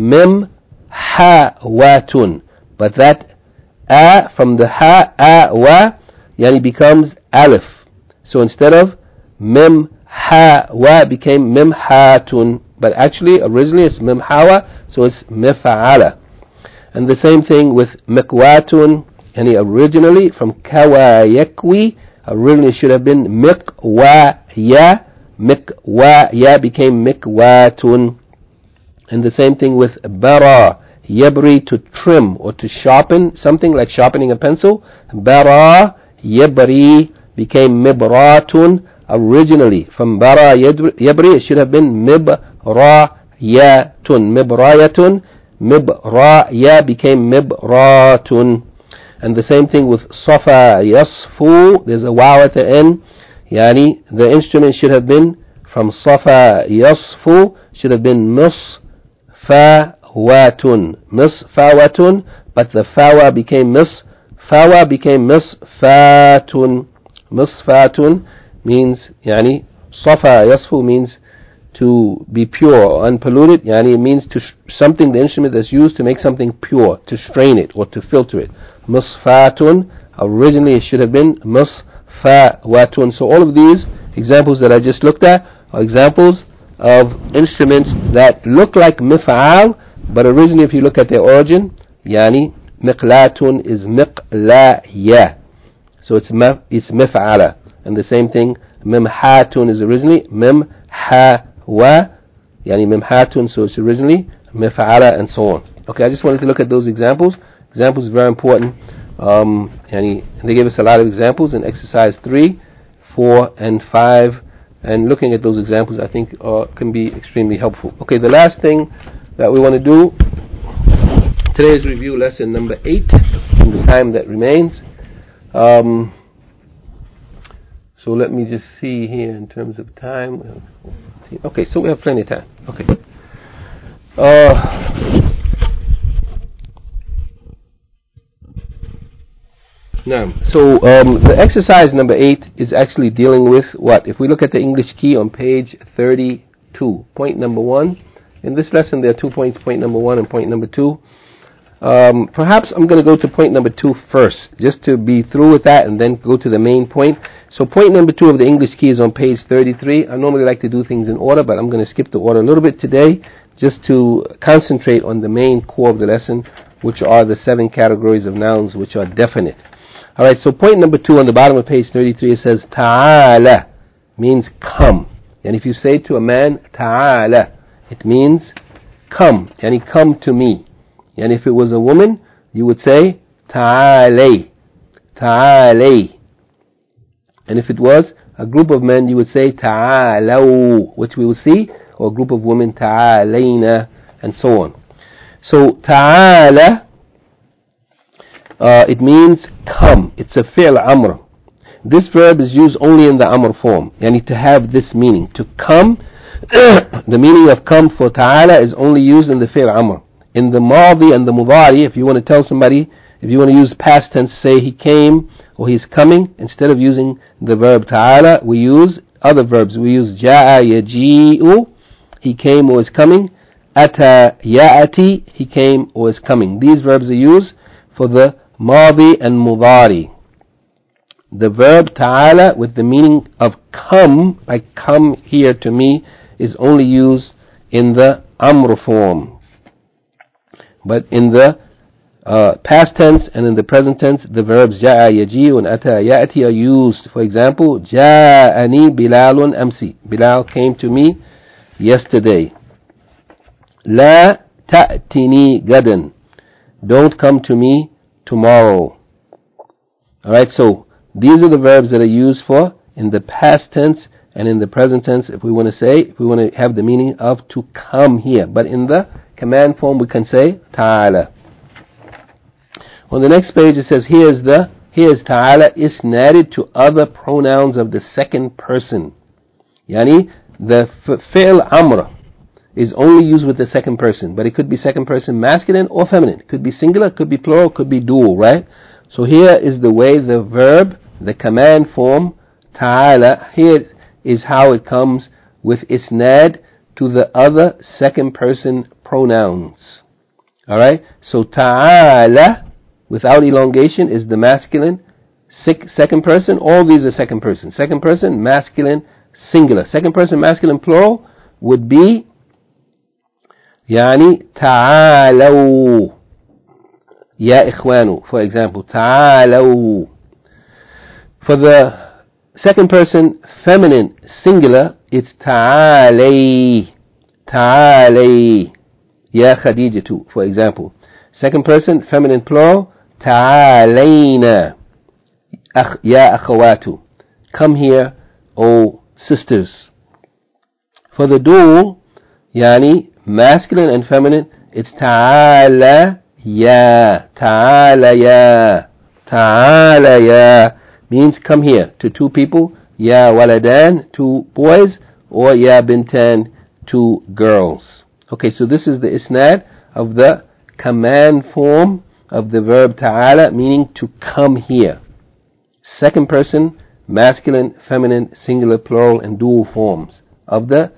[SPEAKER 1] mimhawatun. But that a from the wa, becomes alif. So instead of mimhawa became mimhatun. But actually originally it's mimhawa, so it's mif'ala. And the same thing with miqwatun, originally from kawa yakwi, originally should have been miqwaya. Miqwaya became miqwatun. And the same thing with bara yabri, to trim or to sharpen something, like sharpening a pencil. Bara yabri became mibratun originally. From bara yabri, it should have been mibrayatun. Mibrayatun. Mibraya became mibratun. And the same thing with safa yasfu, there's a waw at the end. The instrument should have been from safa yasfu, should have been misfawatun. Misfawatun, but the fawa became misfatun. Misfatun means, safa yasfu means to be pure or unpolluted. Yani it means to something, the instrument that's used to make something pure, to strain it or to filter it. Musfatun, originally it should have been musfawatun. So all of these examples that I just looked at are examples of instruments that look like mif'al, but originally if you look at their origin, yani miqlatun is miqlaya. So it's mif'ala. And the same thing, mimhatun is originally mimhawa, yani mimhatun, so it's originally mif'ala, and so on. Okay, I just wanted to look at those examples. Examples are very important. Yani they gave us a lot of examples in exercise 3, 4, and 5. And looking at those examples, I think, can be extremely helpful. Okay, the last thing that we want to do today is review lesson number 8 in the time that remains. So let me just see here in terms of time. Okay, so we have plenty of time. Okay. Now, so the exercise number 8 is actually dealing with what? If we look at the English key on page 32, point number 1. In this lesson there are 2 points, point number 1 and point number 2. Perhaps I'm going to go to point number 2 first, just to be through with that and then go to the main point. So point number 2 of the English key is on page 33. I normally like to do things in order, but I'm going to skip the order a little bit today, just to concentrate on the main core of the lesson, which are the 7 categories of nouns which are definite. Alright, so point number 2 on the bottom of page 33, it says ta'ala, means come. And if you say to a man, ta'ala, it means come, yani come to me. And if it was a woman, you would say ta'alay, ta'alay. And if it was a group of men, you would say ta'alaw, which we will see, or a group of women, ta'alayna, and so on. So ta'ala, it means come. It's a fi'l amr. This verb is used only in the amr form, yani to have this meaning. To come, the meaning of come for ta'ala is only used in the fi'l amr. In the madi and the mudari, if you want to tell somebody, if you want to use past tense, say he came or he's coming, instead of using the verb ta'ala, we use other verbs. We use ja'a yaji'u, he came or is coming. Ata ya'ati, he came or is coming. These verbs are used for the madi and mudari. The verb ta'ala with the meaning of come, like come here to me, is only used in the amr form. But in the past tense and in the present tense, the verbs ja'a yaji'u and ata ya'ati are used. For example, ja'ani Bilalun amsi. Bilal came to me yesterday. La ta'tini gadan. Don't come to me tomorrow. Alright, so these are the verbs that are used for in the past tense and in the present tense, if we want to have the meaning of to come here. But in the command form, we can say ta'ala. On the next page, it says, here's ta'ala isnaded to other pronouns of the second person. Yani, the fi'l amr is only used with the second person, but it could be second person masculine or feminine. It could be singular, could be plural, could be dual, right? So here is the way the verb, the command form, ta'ala, here is how it comes with isnad to the other second person pronouns. Alright? So ta'ala, without elongation, is the masculine second person. All these are second person. Second person, masculine, singular. Second person, masculine, plural would be يعني تعالوا يا إخوانو, for example, تعالوا. For the second person feminine singular, it's تعالي تعالي يا خديجة, for example. Second person feminine plural, تعالينا يا أخواتو, come here, O sisters. For the dual, يعني masculine and feminine, it's ta'ala ya, ta'ala ya, ta'ala ya, means come here, to two people, ya waladan, two boys, or ya bintan, two girls. Okay, so this is the isnad of the command form of the verb ta'ala, meaning to come here. Second person, masculine, feminine, singular, plural, and dual forms of the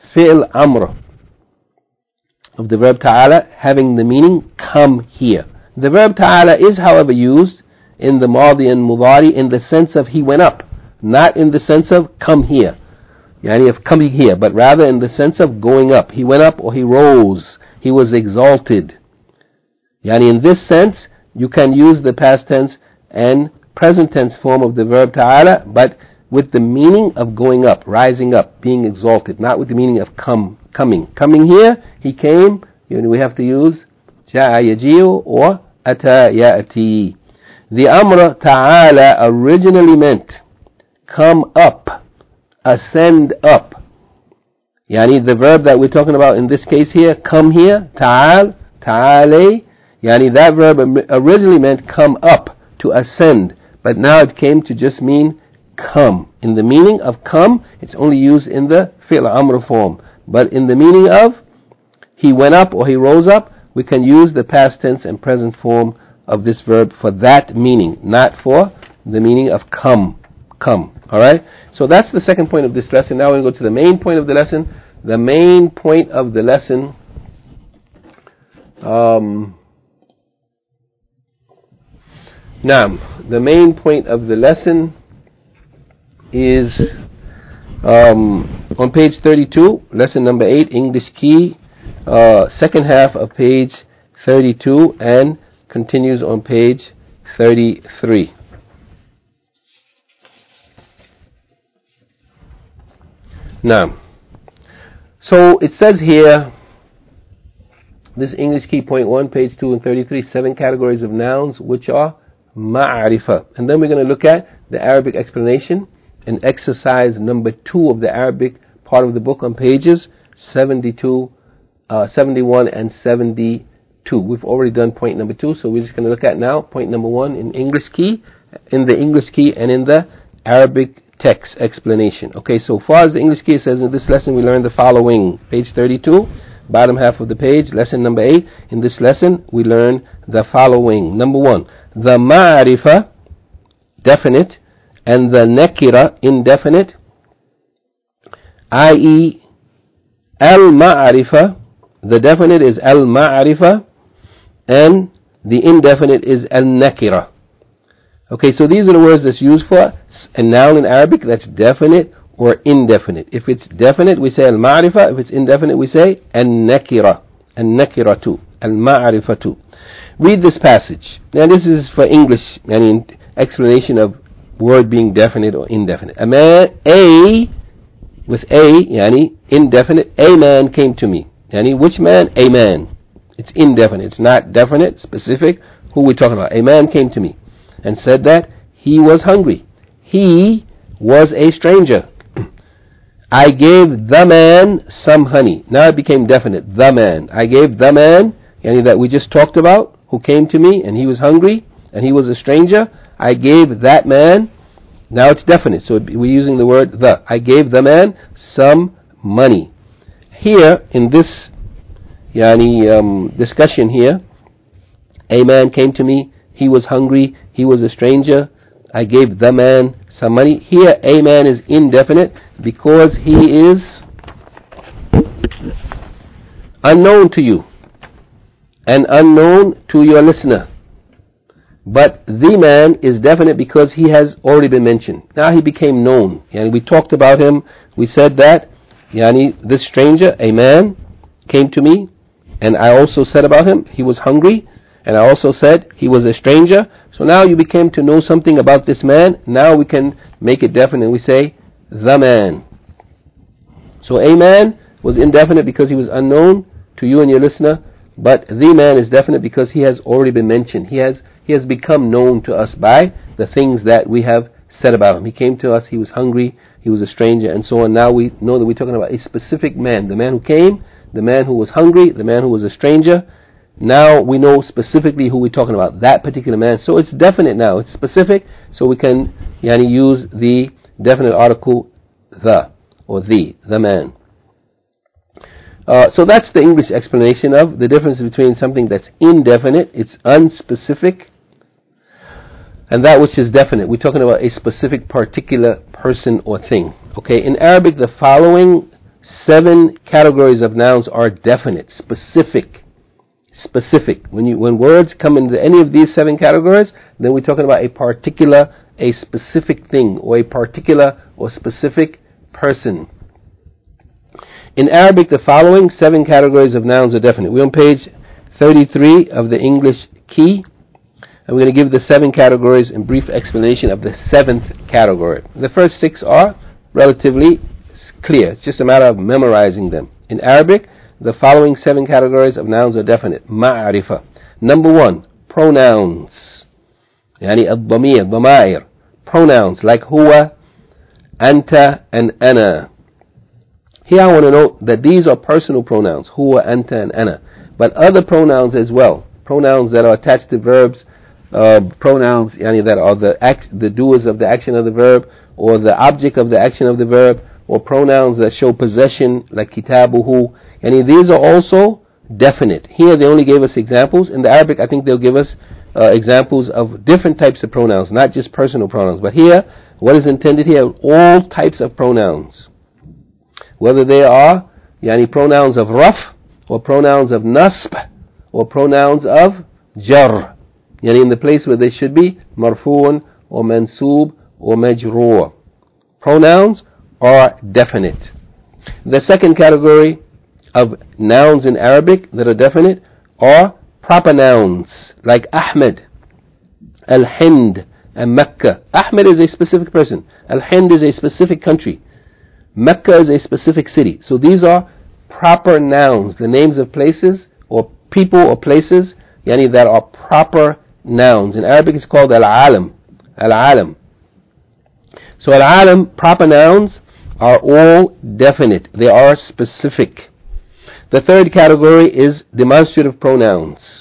[SPEAKER 1] fi'l amr of the verb ta'ala having the meaning come here. The verb ta'ala is, however, used in the madi and mudari in the sense of he went up, not in the sense of come here, yani of coming here, but rather in the sense of going up. He went up or he rose, he was exalted. Yani in this sense, you can use the past tense and present tense form of the verb ta'ala, but with the meaning of going up, rising up, being exalted, not with the meaning of coming. Coming here, he came, we have to use ja'a yaji'u or ata ya'ati. The amr ta'ala originally meant come up, ascend up. Yani the verb that we're talking about in this case here, come here, ta'al, ta'ale, yani that verb originally meant come up, to ascend, but now it came to just mean come. In the meaning of come, it's only used in the fi'l amr form. But in the meaning of he went up or he rose up, we can use the past tense and present form of this verb for that meaning, not for the meaning of come. Alright? So that's the second point of this lesson. Now we're going to go to the main point of the lesson. The main point of the lesson the main point of the lesson is on page 32, lesson number 8, English Key, second half of page 32, and continues on page 33. Now, so it says here, this English Key point 1, page 2 and 33, 7 categories of nouns which are ma'arifa. And then we're going to look at the Arabic explanation and exercise number 2 of the Arabic part of the book on pages 71 and 72. We've already done point number 2, so we're just going to look at now point number 1 in the English Key and in the Arabic text explanation. Okay, so far as the English Key says, in this lesson we learned the following. Page 32, bottom half of the page, lesson number 8. In this lesson we learn the following. Number 1, the ma'arifa, definite, and the nakira, indefinite, i.e. al-ma'arifa, the definite is al-ma'arifa, and the indefinite is al-nakira. Okay, so these are the words that's used for a noun in Arabic that's definite or indefinite. If it's definite, we say al-ma'arifa. If it's indefinite, we say al-nakira. Al-nakiratu, al-ma'arifatu. Read this passage. Now this is for English, explanation of word being definite or indefinite. With a, indefinite, a man came to me. Which man? A man. It's indefinite. It's not definite, specific. Who are we talking about? A man came to me and said that he was hungry. He was a stranger. I gave the man some honey. Now it became definite. The man. I gave the man, that we just talked about, who came to me and he was hungry and he was a stranger. I gave that man. Now it's definite. So we're using the word the. I gave the man some money. Here in this discussion here, a man came to me. He was hungry. He was a stranger. I gave the man some money. Here, a man is indefinite because he is unknown to you and unknown to your listener. But the man is definite because he has already been mentioned. Now he became known. We talked about him. We said that this stranger, a man, came to me, and I also said about him, he was hungry, and I also said he was a stranger. So now you became to know something about this man. Now we can make it definite. We say, the man. So a man was indefinite because he was unknown to you and your listener, but the man is definite because he has already been mentioned. He has become known to us by the things that we have said about him. He came to us, he was hungry, he was a stranger, and so on. Now we know that we're talking about a specific man. The man who came, the man who was hungry, the man who was a stranger. Now we know specifically who we're talking about, that particular man. So it's definite now, it's specific, so we can use the definite article the, or the man. So that's the English explanation of the difference between something that's indefinite, it's unspecific, and that which is definite. We're talking about a specific particular person or thing. Okay, in Arabic the following 7 categories of nouns are definite, specific. When words come into any of these 7 categories, then we're talking about a specific thing, or a particular or specific person. In Arabic, the following 7 categories of nouns are definite. We're on page 33 of the English Key, and we're going to give the 7 categories in brief explanation of the 7th category. The first 6 are relatively clear. It's just a matter of memorizing them. In Arabic, the following 7 categories of nouns are definite. Ma'arifa. Number 1, pronouns. يعني الضمير, ضمائر. Pronouns like huwa, anta, and ana. Here I want to note that these are personal pronouns, huwa, anta, and ana. But other pronouns as well. Pronouns that are attached to verbs, pronouns that are the doers of the action of the verb, or the object of the action of the verb, or pronouns that show possession like kitabuhu. These are also definite. Here they only gave us examples. In the Arabic, I think they'll give us examples of different types of pronouns, not just personal pronouns. But here, what is intended here, all types of pronouns. Whether they are pronouns of raf, or pronouns of nasb, or pronouns of jar. In the place where they should be marfu'un, or mansub, or majroor. Pronouns are definite. The second category of nouns in Arabic that are definite are proper nouns, like Ahmed, Al-Hind, and Mecca. Ahmed is a specific person. Al-Hind is a specific country. Mecca is a specific city. So these are proper nouns, the names of places or people or places that are proper nouns. In Arabic it's called Al-Alam. Al-Alam. So Al-Alam, proper nouns, are all definite. They are specific. The third category is demonstrative pronouns.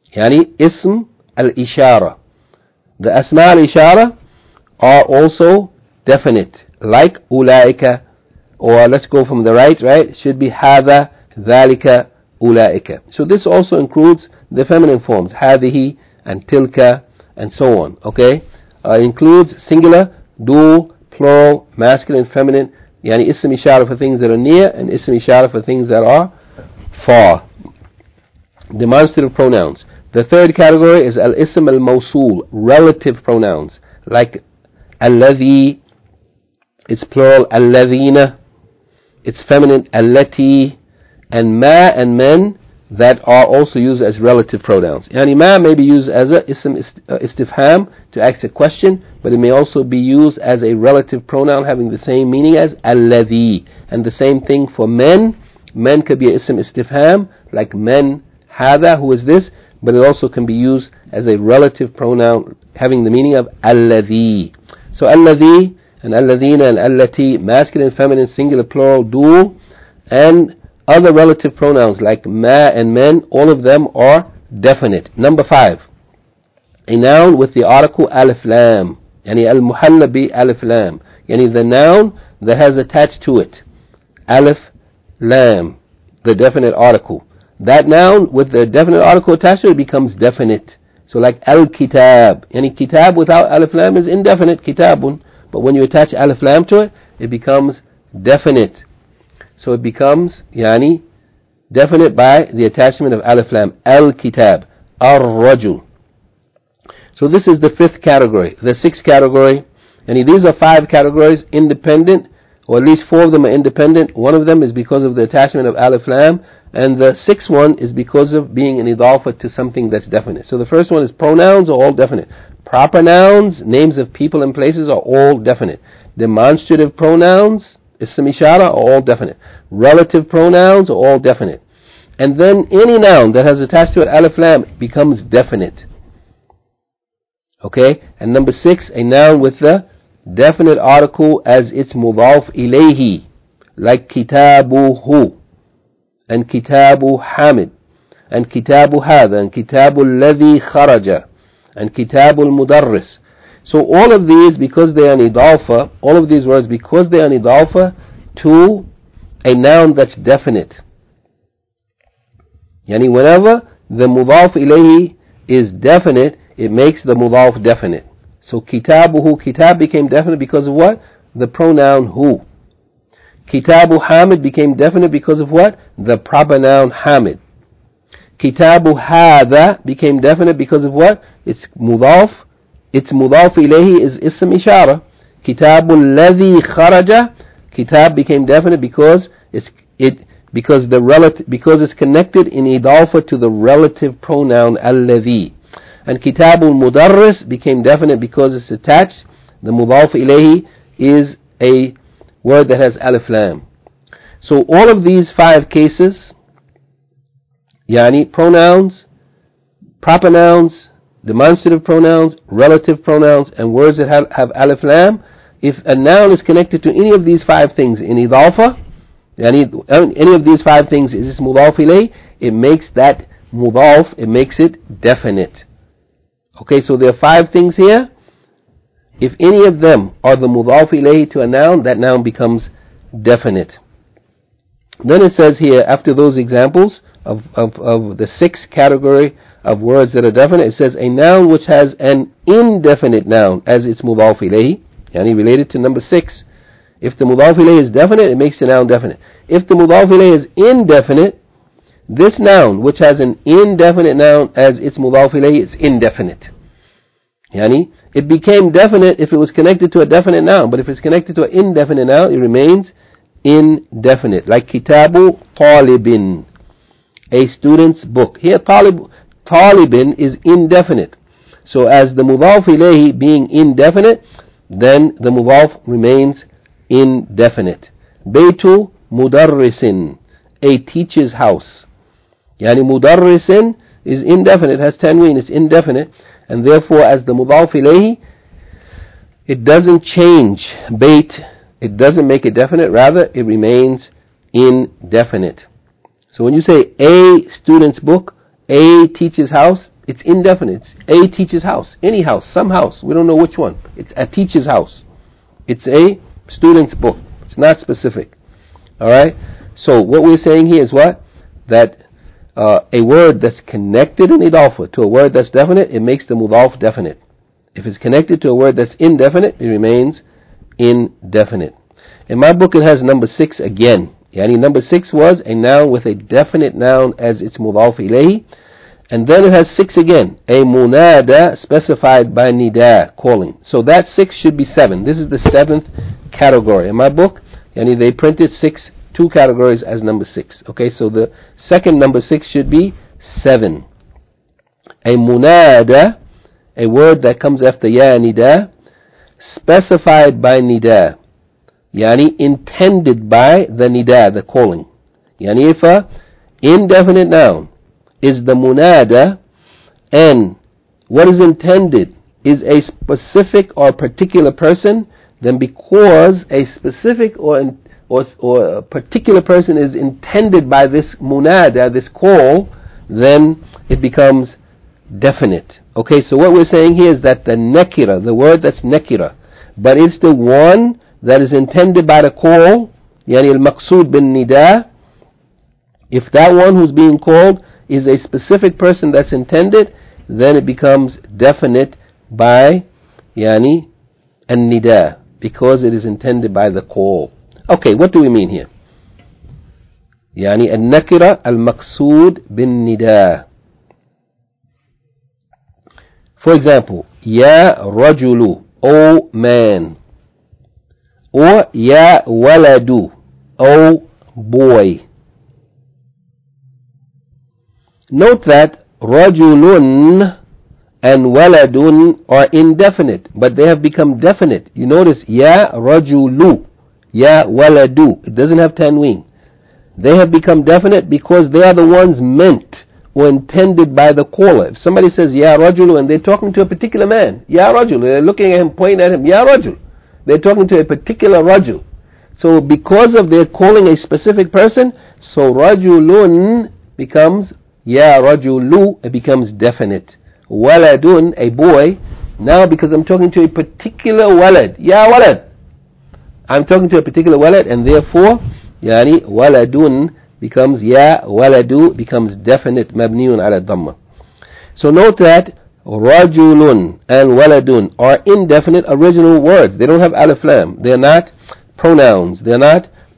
[SPEAKER 1] Ism al-ishara. The asma al-ishara are also definite, like ulaika, or let's go from the right, it should be hadha, dhalika, ulaika. So this also includes the feminine forms, hadhihi and tilka and so on. Okay, includes singular, dual, plural, masculine, feminine. Ism ishara for things that are near, and ism ishara for things that are far. Demonstrative pronouns. The third category is al-ism al-mawsul, relative pronouns, like alladhi, it's plural, alladhina, it's feminine, allati, and ma and men that are also used as relative pronouns. Ma may be used as a ism istifham to ask a question, but it may also be used as a relative pronoun having the same meaning as alladhi. And the same thing for men. Men could be a ism istifham, like men, hadha, who is this, but it also can be used as a relative pronoun having the meaning of alladhi. So alladhi and alladhina and allati, masculine, feminine, singular, plural, dual, and other relative pronouns like ma and men, all of them are definite. Number 5, a noun with the article alif lam, al-muhalla bi alif lam, the noun that has attached to it alif lam, the definite article. That noun with the definite article attached to it becomes definite. So like al-kitab, kitab without alif lam is indefinite, kitabun, but when you attach alif lam to it, it becomes definite. So it becomes definite by the attachment of alif lam. Al-kitab, ar-rajul. So this is the 5th category. The 6th category, these are 5 categories independent, or at least 4 of them are independent. One of them is because of the attachment of alif lam, and the 6th one is because of being an idafa to something that's definite. So the first one is pronouns are all definite. Proper nouns, names of people and places, are all definite. Demonstrative pronouns, ism ishara, are all definite. Relative pronouns are all definite. And then any noun that has attached to it alif lam becomes definite. Okay? And number 6, a noun with the definite article as its mudaf ilayhi, like kitabuhu, and kitabu hamid, and kitabu hadha, and kitabu alladhi kharaja, and kitabu al-mudarris. So all of these, because they are an idafa, all of these words, because they are an idafa to a noun that's definite. Whenever the mudaf ilayhi is definite, it makes the mudaf definite. So kitabuhu, kitab became definite because of what? The pronoun hu. Kitabu Hamid became definite because of what? The proper noun Hamid. Kitabu Hada became definite because of what? It's mudaf. Its mudaf ilayhi is ism ishara. Kitabu alladhi kharaja. Kitab became definite because it's connected in idafa to the relative pronoun alladhi. And Kitabul Mudarris became definite because it's attached. The mudaf ilayhi is a word that has alif lam. So all of these 5 cases, pronouns, proper nouns, demonstrative pronouns, relative pronouns, and words that have alif lam, if a noun is connected to any of these 5 things in idafa, any of these 5 things is mudaf ilayh, it makes that mudaf, it makes it definite. Okay, so there are 5 things here. If any of them are the mudaf ilayh to a noun, that noun becomes definite. Then it says here, after those examples of the 6th category of words that are definite, it says a noun which has an indefinite noun as its mudaf ilayh, related to number 6. If the mudaf ilayh is definite, it makes the noun definite. If the mudaf ilayh is indefinite, this noun which has an indefinite noun as its mudaf ilayh is indefinite. It became definite if it was connected to a definite noun, but if it's connected to an indefinite noun, it remains indefinite. Like Kitabu Talibin, a student's book. Here Talibin is indefinite. So as the mudaf ilayhi being indefinite, then the mudaf remains indefinite. Baytu Mudarrisin, a teacher's house. Mudarrisin is indefinite, has tanween, it's indefinite, and therefore as the mudaf ilayhi, it doesn't change. Bayt, it doesn't make it definite, rather it remains indefinite. So when you say a student's book, a teacher's house, it's indefinite. It's a teacher's house, any house, some house, we don't know which one. It's a teacher's house. It's a student's book. It's not specific. Alright? So what we're saying here is what? That a word that's connected in idafa to a word that's definite, it makes the mudaf definite. If it's connected to a word that's indefinite, it remains indefinite. In my book it has number 6 again. Number 6 was a noun with a definite noun as its mudaf ilayhi. And then it has 6 again, a munada specified by nida, calling. So that 6 should be 7. This is the 7th category. In my book, they printed 2 categories as number 6. Okay, so the second number 6 should be 7. A munada, a word that comes after ya nida, specified by nida. Intended by the nida, the calling. If a indefinite noun is the munada, and what is intended is a specific or particular person, then because a specific or a particular person is intended by this munada, this call, then it becomes definite. Okay, so what we're saying here is that the nakira, the word that's nakira, but it's the one that is intended by the call, al-maqsood bin nida, if that one who's being called is a specific person that's intended, then it becomes definite by an-nida, because it is intended by the call. Okay, what do we mean here? النكرة المقصود بالنداء. For example, يا رجل, O man, or يا ولد, O boy. Note that رجل and waladun are indefinite, but they have become definite. You notice ya rajulu, ya waladu, it doesn't have tanween. They have become definite because they are the ones meant or intended by the caller. If somebody says ya rajulu and they're talking to a particular man, ya rajul, they're looking at him, pointing at him, ya rajul, they're talking to a particular rajul. So because of their calling a specific person, so rajulun becomes ya rajulu, it becomes definite. Waladun, a boy, now because I'm talking to a particular walad, ya walad, I'm talking to a particular walad, and therefore waladun becomes ya waladu, becomes definite, mabniun ala dhamma. So note that rajulun and waladun are indefinite original words. They don't have alif lam. They're not pronouns. They're not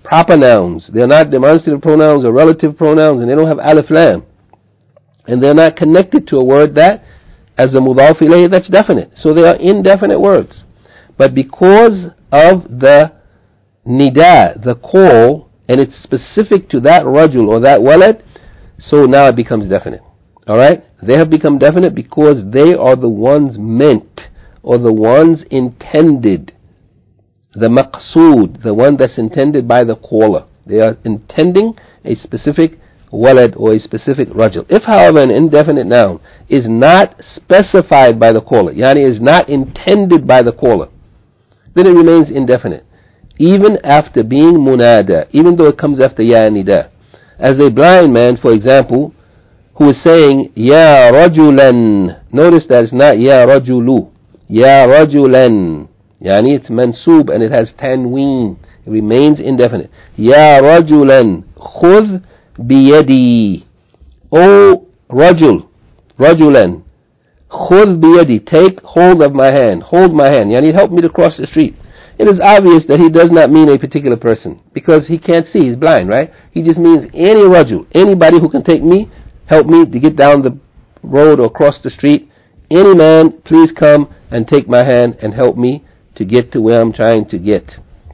[SPEAKER 1] proper nouns. They're not demonstrative pronouns or relative pronouns, and they don't have alif lam. And they're not connected to a word that, as a mudaf ilayh, that's definite. So they are indefinite words. But because of the nida, the call, and it's specific to that rajul or that walad, so now it becomes definite. Alright? They have become definite because they are the ones meant, or the ones intended. The maqsood, the one that's intended by the caller. They are intending a specific walad or a specific rajul. If, however, an indefinite noun is not specified by the caller, yani is not intended by the caller, then it remains indefinite, even after being munada, even though it comes after ya nida. As a blind man, for example, who is saying ya rajulan, notice that it's not ya rajulu, ya rajulan, yani it's mansoob and it has tanween, it remains indefinite. Ya rajulan khudh biyadi, O rajul, rajulan, khudh biyadi, take hold of my hand, hold my hand, yani help me to cross the street. It is obvious that he does not mean a particular person, because he can't see, he's blind, right? He just means any rajul, anybody who can take me, help me to get down the road or cross the street. Any man, please come and take my hand and help me to get to where I'm trying to get.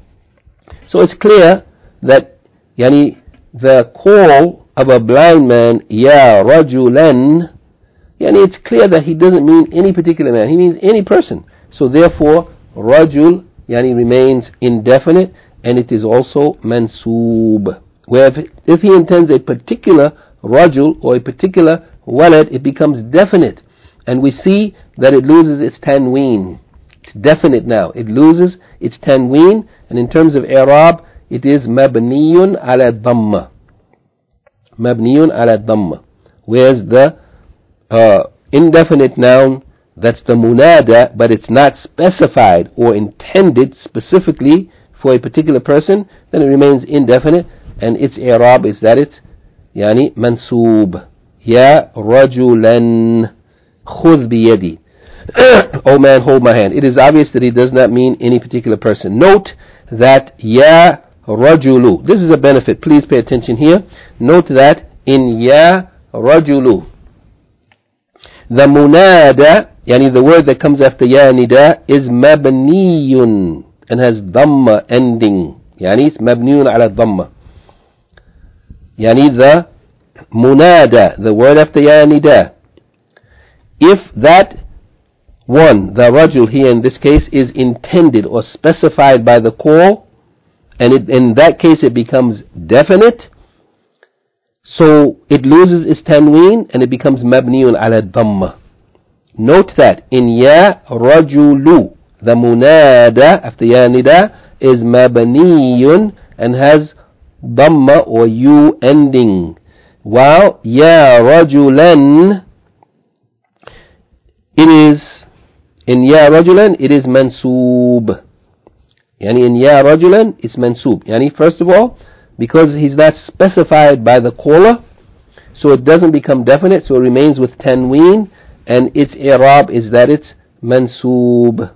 [SPEAKER 1] So it's clear that yani the call of a blind man, ya rajulan, yani it's clear that he doesn't mean any particular man, he means any person. So therefore, rajul yani remains indefinite, and it is also mansoob. Where if he intends a particular rajul or a particular walad, it becomes definite, and we see that it loses its tanween. It's definite now. It loses its tanween, and in terms of i'rab, it is mabniyun ala dhamma. Mabniyun ala dhamma. Whereas the indefinite noun, that's the munada, but it's not specified or intended specifically for a particular person, then it remains indefinite, and its i'rab is that it's yani mansoob. Ya rajulan khudh biyadi. O man, hold my hand. It is obvious that he does not mean any particular person. Note that ya rajulu, this is a benefit, please pay attention here. Note that in ya rajulu, the munada, yani the word that comes after ya nida, is mabniyun and has dhamma ending. Yani it's mabniyun ala dhamma. Yani the munada, the word after ya nida, if that one, the rajul here in this case, is intended or specified by the call, and in that case it becomes definite, so it loses its tanween and it becomes mabniyun ala dhamma. Note that in ya rajulu, the munada after ya nida is mabniyun and has dhamma or u ending, while ya rajulan, it is in ya rajulan, it is mansoob. Yani in ya rajulan, it's mansoob. Yani first of all, because he's not specified by the caller, so it doesn't become definite, so it remains with tanween, and its i'rab is that it's mansoob.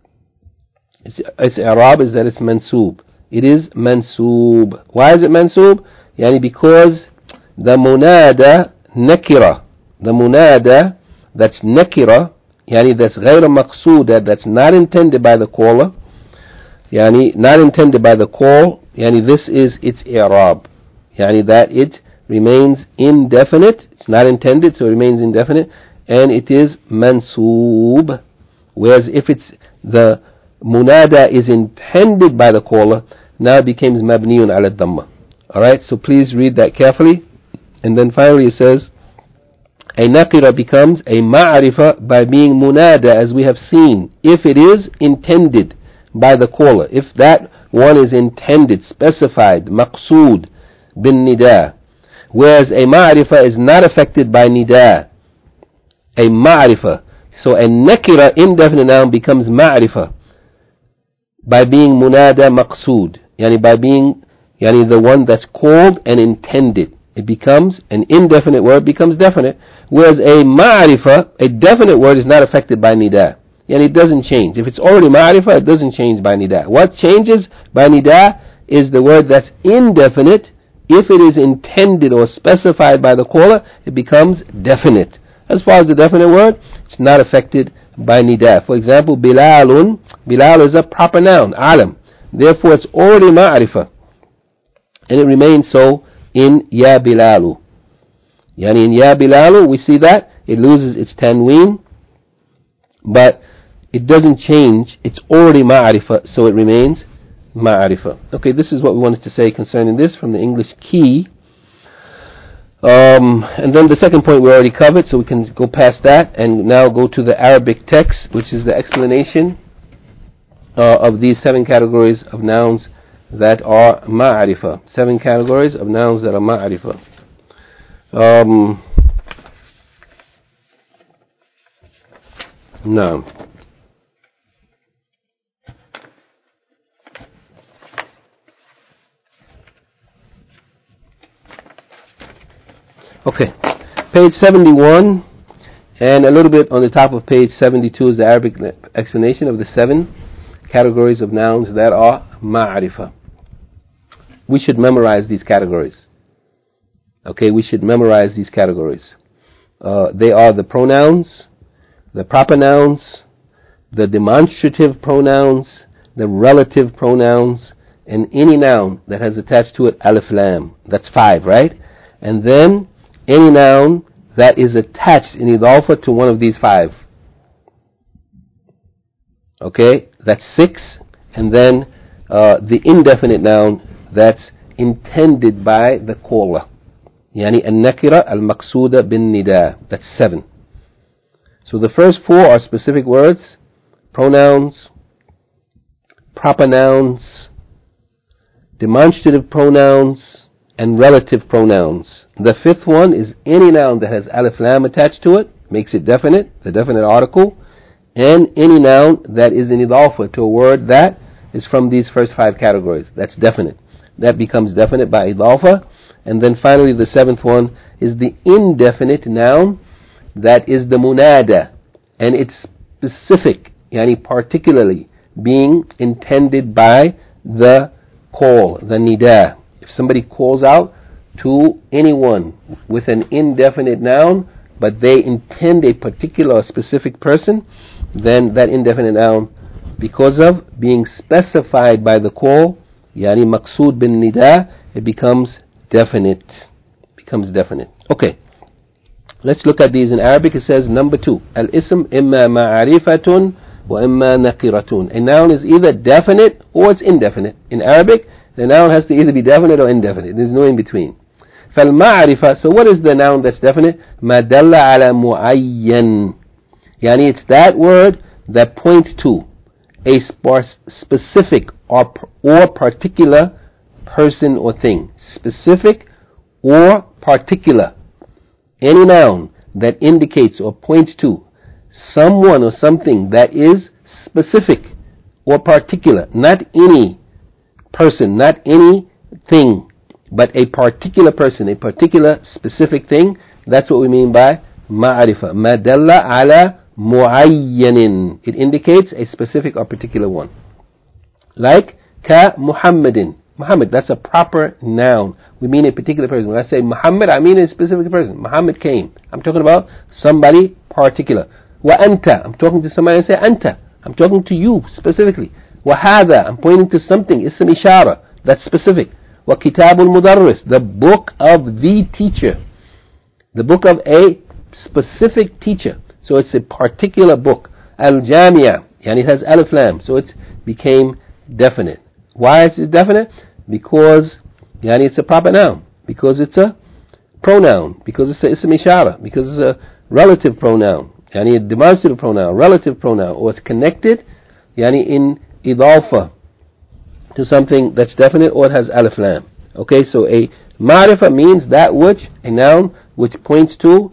[SPEAKER 1] Its i'rab is that it's mansoob. It is mansoob. Why is it mansoob? Yani because the munada nakira, the munada that's nakira, yani that's غير مقصودة, that's not intended by the caller, yani not intended by the call, yani this is its i'rab, yani that it remains indefinite, it's not intended, so it remains indefinite, and it is mansoob. Whereas if it's the munada is intended by the caller, now it becomes mabniyun ala dhamma. Alright, so please read that carefully. And then finally it says, a nakira becomes a ma'arifa by being munada, as we have seen, if it is intended by the caller. If that one is intended, specified, maqsood, bin nida. Whereas a ma'arifa is not affected by nida. A ma'arifa. So a nakira, indefinite noun, becomes ma'arifa by being munada maqsood. Yani by being the one that's called and intended. It becomes an indefinite word, becomes definite. Whereas a ma'arifa, a definite word, is not affected by nida. And it doesn't change. If it's already ma'arifa, it doesn't change by nida. What changes by nida is the word that's indefinite. If it is intended or specified by the caller, it becomes definite. As far as the definite word, it's not affected by nida. For example, Bilalun. Bilal is a proper noun, alam. Therefore, it's already ma'rifah. And it remains so in Ya Bilalu. Yani in Ya Bilalu, we see that it loses its tanween, but it doesn't change. It's already ma'rifah, so it remains ma'rifah. Okay, this is what we wanted to say concerning this from the English key. And then the second point we already covered, so we can go past that and now go to the Arabic text, which is the explanation of these 7 categories of nouns that are ma'rifah. 7 categories of nouns that are ma'rifah. Now, okay, page 71 and a little bit on the top of page 72 is the Arabic explanation of the 7 categories of nouns that are ma'rifah. We should memorize these categories. Okay, we should memorize these categories. They are the pronouns, the proper nouns, the demonstrative pronouns, the relative pronouns, and any noun that has attached to it alif lam. That's 5, right? And then any noun that is attached in idafa to one of these 5. Okay, that's 6. And then the indefinite noun that's intended by the caller. Yani an-nakira al-maqsuda bin-nida. That's 7. So the first 4 are specific words, pronouns, proper nouns, demonstrative pronouns, and relative pronouns. The 5th one is any noun that has alif lam attached to it, makes it definite, the definite article, and any noun that is in idafa to a word that is from these first 5 categories. That's definite. That becomes definite by idafa. And then finally the 7th one is the indefinite noun that is the munada, and it's specific, yani particularly being intended by the call, the nida. If somebody calls out to anyone with an indefinite noun, but they intend a particular specific person, then that indefinite noun, because of being specified by the call, yani maqsood bin nida, it becomes definite. Okay, let's look at these in Arabic. It says number 2, al-ism imma ma'arifatun wa imma naqiratun. A noun is either definite or it's indefinite. In Arabic, the noun has to either be definite or indefinite. There's no in between. فالمعرفة, so what is the noun that's definite? ما دل على معين. Yani it's that word that points to a specific or particular person or thing. Specific or particular. Any noun that indicates or points to someone or something that is specific or particular. Not any person, not any thing, but a particular person, a particular specific thing. That's what we mean by ma'arifa. Ma dalla ala mu'ayyanin. It indicates a specific or particular one. Like ka Muhammadin. Muhammad, that's a proper noun. We mean a particular person. When I say Muhammad, I mean a specific person. Muhammad came. I'm talking about somebody particular. Wa anta. I'm talking to somebody and say anta. I'm talking to you specifically. Wa hadha. I'm pointing to something. Ism ishara. That's specific. Wa kitabul mudarris. The book of the teacher. The book of a specific teacher. So it's a particular book. Al-Jami'a. Yani it has alif lam. So it became definite. Why is it definite? Because yani it's a proper noun. Because it's a pronoun. Because it's a ism ishara. Because it's a relative pronoun. Yani a demonstrative pronoun, relative pronoun. Or it's connected yani in idafa to something that's definite, or it has alif lam. Okay, so a ma'rifa means that which, a noun which points to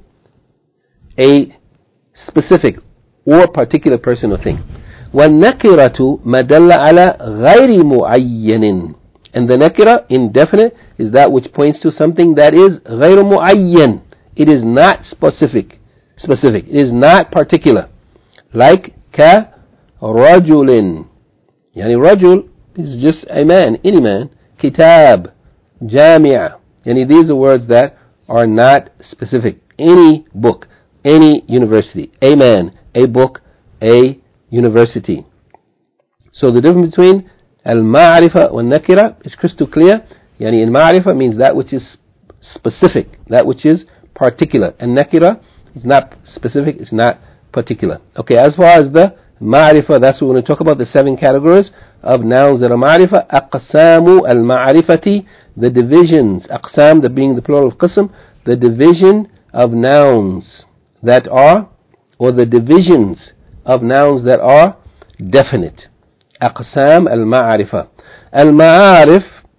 [SPEAKER 1] a specific or particular person or thing. وَالنَّكِرَةُ مَا دَلَّ عَلَى غَيْرِ مُعَيَّنٍ. And the nakira, indefinite, is that which points to something that is غَيْرُ مُعَيَّن. It is not specific. It is not particular. Like ka rajulin. Yani rajul is just a man, any man. kitab, jami'a. These are words that are not specific. Any book, any university, a man, a book, a university. So the difference between al-ma'rifa and nakira is crystal clear. Al-ma'rifa means that which is specific, that which is particular, and nakira is not specific, it's not particular. Okay, as far as the ma'rifa, that's what we're going to talk about, the 7 categories of nouns that are ma'rifa. Aqsamu al-ma'rifati, the divisions, aqsam, the being the plural of qism, the division of nouns that are, or the divisions of nouns that are definite. Aqsam al-ma'rifa. Al-ma'arif,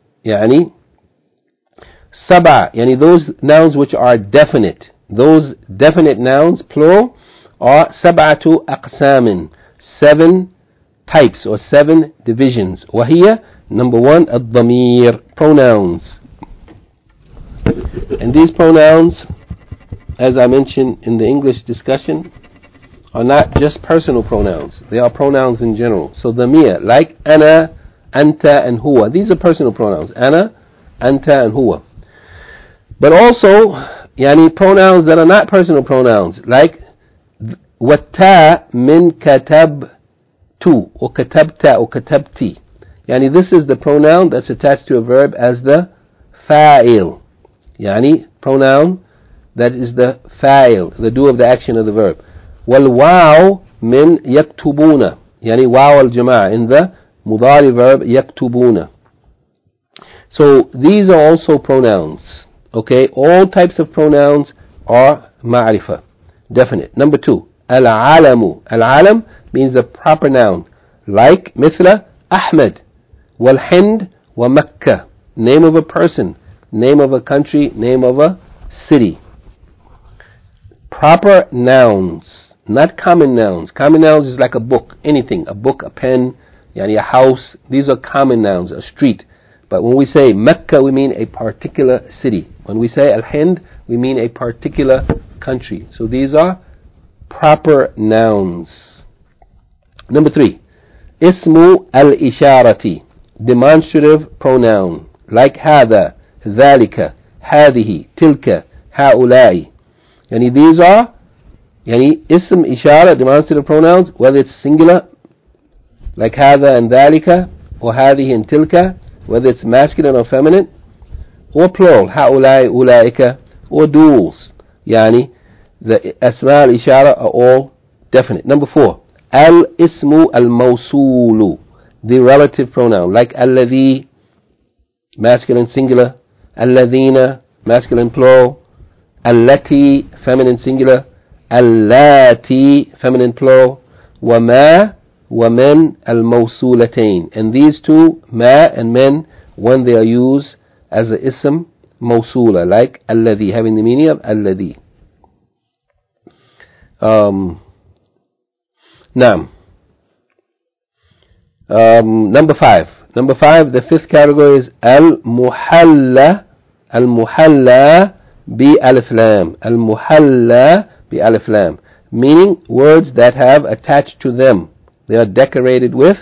[SPEAKER 1] sab'a, those nouns which are definite. Those definite nouns, plural, are sab'atu aqsamin, 7 types or 7 divisions. Wahiya, number 1, ad-damir, pronouns. And these pronouns, as I mentioned in the English discussion, are not just personal pronouns. They are pronouns in general. So damir, like ana, anta, and huwa. These are personal pronouns. Ana, anta, and huwa. But also, pronouns that are not personal pronouns, like watta min katabtu, or katabta, or katabti. This is the pronoun that's attached to a verb as the fa'il. Pronoun that is the fa'il, the do of the action of the verb. Wal waw min yaktubuna, waw al-jama'a, in the mudari verb yaktubuna. So these are also pronouns. Okay, all types of pronouns are ma'rifa, definite. Number 2, al-alamu. Al-alam means the proper noun, like mithla Ahmed, wal Hind, wa Makkah, name of a person, name of a country, name of a city. Proper nouns, not common nouns. Common nouns is like a book, anything, a book, a pen, a house. These are common nouns, a street. But when we say Mecca, we mean a particular city. When we say Al-Hind, we mean a particular country. So these are proper nouns. Number 3, Ismu al-Isharati, demonstrative pronoun, like هذا, ذلك, هذه, تلك, هؤلاء. These are ism, ishara, demonstrative pronouns, whether it's singular, like هذا and ذلك, or هذه and تلك, whether it's masculine or feminine, or plural, هؤلاء, أولئك, or duals. The asma al-ishara are all definite. Number 4, al-ismu al-mawsulu, the relative pronoun, like alladhi, masculine singular, alladhina, masculine plural, allati, feminine singular, allati, feminine plural, wa ma, wa men al-mawsulatain. And these two, ma and men, when they are used as a ism mawsula, like alladhi, having the meaning of alladhi. Number 5, the 5th category is al-muhalla, al-muhalla bi alif lam, al-muhalla bi alif lam, meaning words that have attached to them, they are decorated with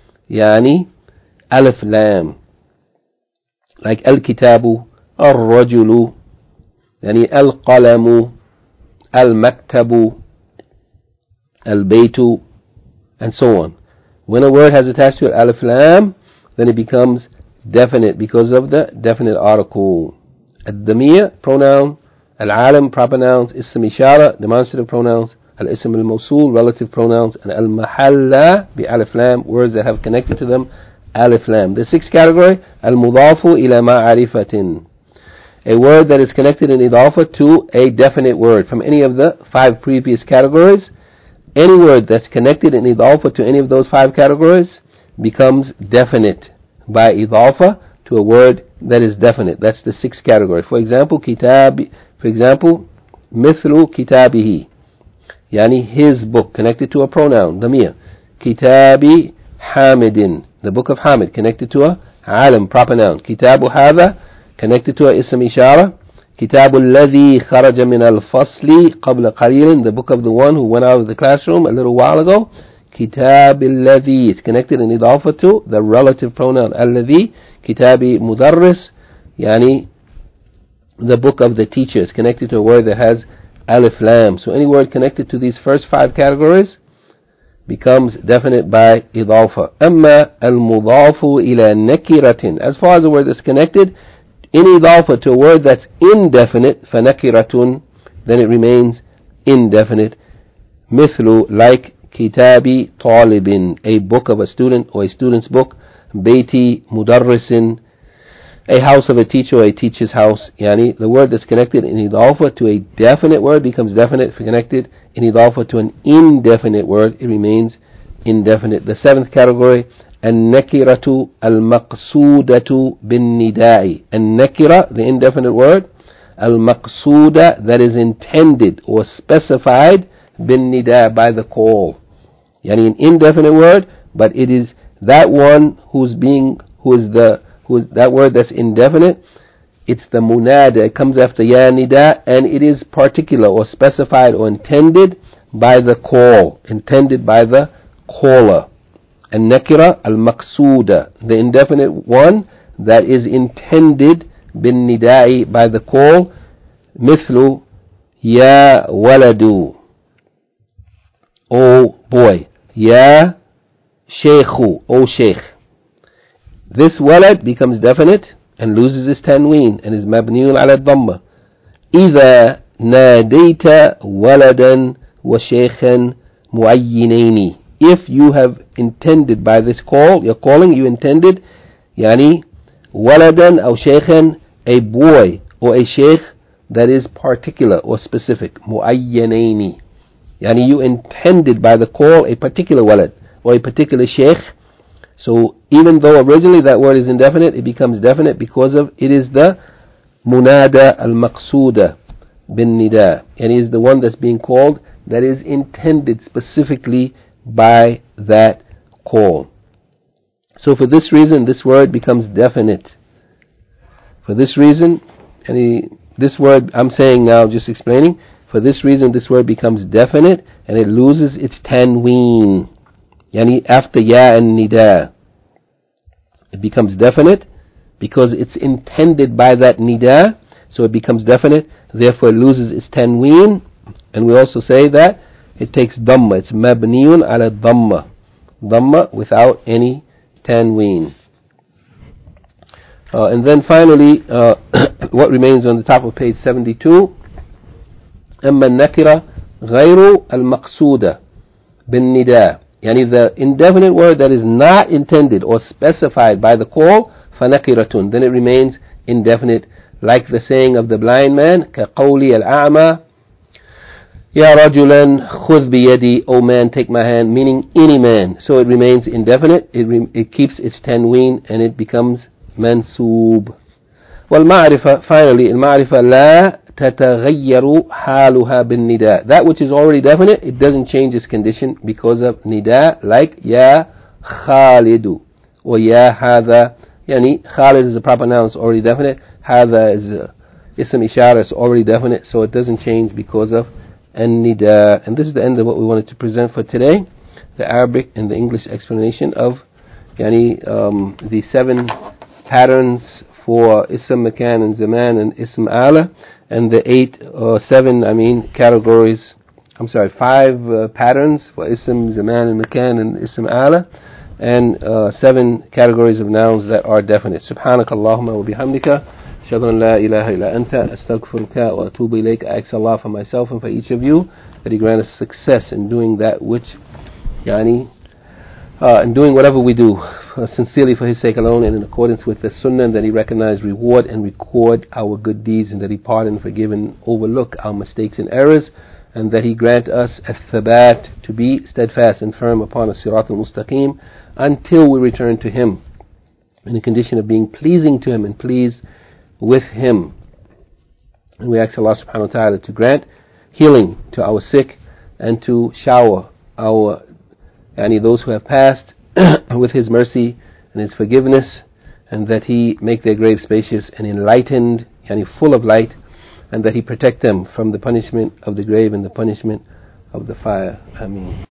[SPEAKER 1] alif lam, like al-kitabu, al-rajulu, al-qalamu, al-maktabu, al-baytu, and so on. When a word has attached to it alif lam, then it becomes definite because of the definite article. Ad-damir, pronoun, al-alam, proper nouns, ism ishara, demonstrative pronouns, al-ism al-mawsul, relative pronouns, and al-mahalla bi alif lam, words that have connected to them alif lam. The 6th category, al-mudafu ila ma'arifatin, a word that is connected in idafa to a definite word. From any of the 5 previous categories, any word that's connected in idafa to any of those 5 categories becomes definite by idafa to a word that is definite. That's the 6th category. For example, mithlu kitabihi, his book, connected to a pronoun, damir. Kitabi Hamidin, the book of Hamid, connected to a alam, proper noun. Kitabu hadha, connected to a ism ishara. كتاب الذي خرج من الفصل قبل قليل, the book of the one who went out of the classroom a little while ago. كتاب الذي. It's connected in idafa to the relative pronoun الذي. كتاب مدرس, يعني the book of the teacher. It's connected to a word that has alif lam. So any word connected to these first 5 categories becomes definite by idafa. أما المضاف إلى نكرة. As far as the word is connected in idafa to a word that's indefinite, فنكرة, then it remains indefinite. مثل, like كتاب طالب, a book of a student or a student's book. بيتي مدرس, a house of a teacher or a teacher's house. Yani the word that's connected in idafa to a definite word becomes definite. If connected in idafa to an indefinite word, it remains indefinite. The 7th category, النكرة المقصودة بالنداء. النكرة, the indefinite word, المقصودة, that is intended or specified, بالنداء, by the call. Yani an indefinite word, but it is that one that word that's indefinite. It's the munada. It comes after ya nida, and it is particular or specified or intended by the call, intended by the caller. An-nakira al-maqsuda, the indefinite one that is intended bin nidai, by the call. Mithlu ya waladu, oh boy. Ya shaykhu, oh shaykh. This walad becomes definite and loses its tanween and is mabniun ala dhamma. إذا ناديت ولدا وشيخا معينين. If you have intended by this call, you're calling, you intended, يعني ولدا أو شيخا, a boy or a sheikh that is particular or specific. معينين, يعني you intended by the call a particular walad or a particular sheikh. So even though originally that word is indefinite, it becomes definite because of it is the munada al-maqsuda bin nida, and it is the one that's being called that is intended specifically by that call. So for this reason, this word becomes definite. For this reason, this word I'm saying now, just explaining, for this reason this word becomes definite and it loses its tanween. Yani after ya and nida, it becomes definite because it's intended by that nida, so it becomes definite, therefore it loses its tanween. And we also say that it takes dhamma, it's mabniyun ala dhamma without any tanween. And then finally, what remains on the top of page 72, أما النكرة غير المقصودة بالنداء. Yani the indefinite word that is not intended or specified by the call, فَنَكِرَةٌ, then it remains indefinite, like the saying of the blind man, كَقَوْلِ الْأَعْمَى يَا رَجُلًا خُذْ بِيَدِي, O man, take my hand, meaning any man. So it remains indefinite, it keeps its tanween, and it becomes mansoob. والمعرفة, finally, المعرفة لا تتغير حالها بالنداء. That which is already definite, it doesn't change its condition because of nida, like ya khalidu or ya hadha. Yani Khalid is a proper noun, it's already definite. Hadha is ism ishara, it's already definite, so it doesn't change because of an-nida. And this is the end of what we wanted to present for today, the Arabic and the English explanation of the 7 patterns for ism makan and zaman and ism ala, and the 5 patterns for ism, zaman and makan and ism ala, and 7 categories of nouns that are definite. Subhanaka Allahumma wa bihamdika, ashhadu an la ilaha illa anta, astaghfiruka wa atubu ilayk. I ask Allah for myself and for each of you that He grant us success in doing that which, in doing whatever we do, sincerely for His sake alone and in accordance with the Sunnah, and that He recognize, reward and record our good deeds, and that He pardon, forgive and overlook our mistakes and errors, and that He grant us al-thabat, to be steadfast and firm upon a sirat al-mustaqim until we return to Him in a condition of being pleasing to Him and pleased with Him. And we ask Allah subhanahu wa ta'ala to grant healing to our sick and to shower our those who have passed with His mercy and His forgiveness, and that He make their grave spacious and enlightened, full of light, and that He protect them from the punishment of the grave and the punishment of the fire. Ameen.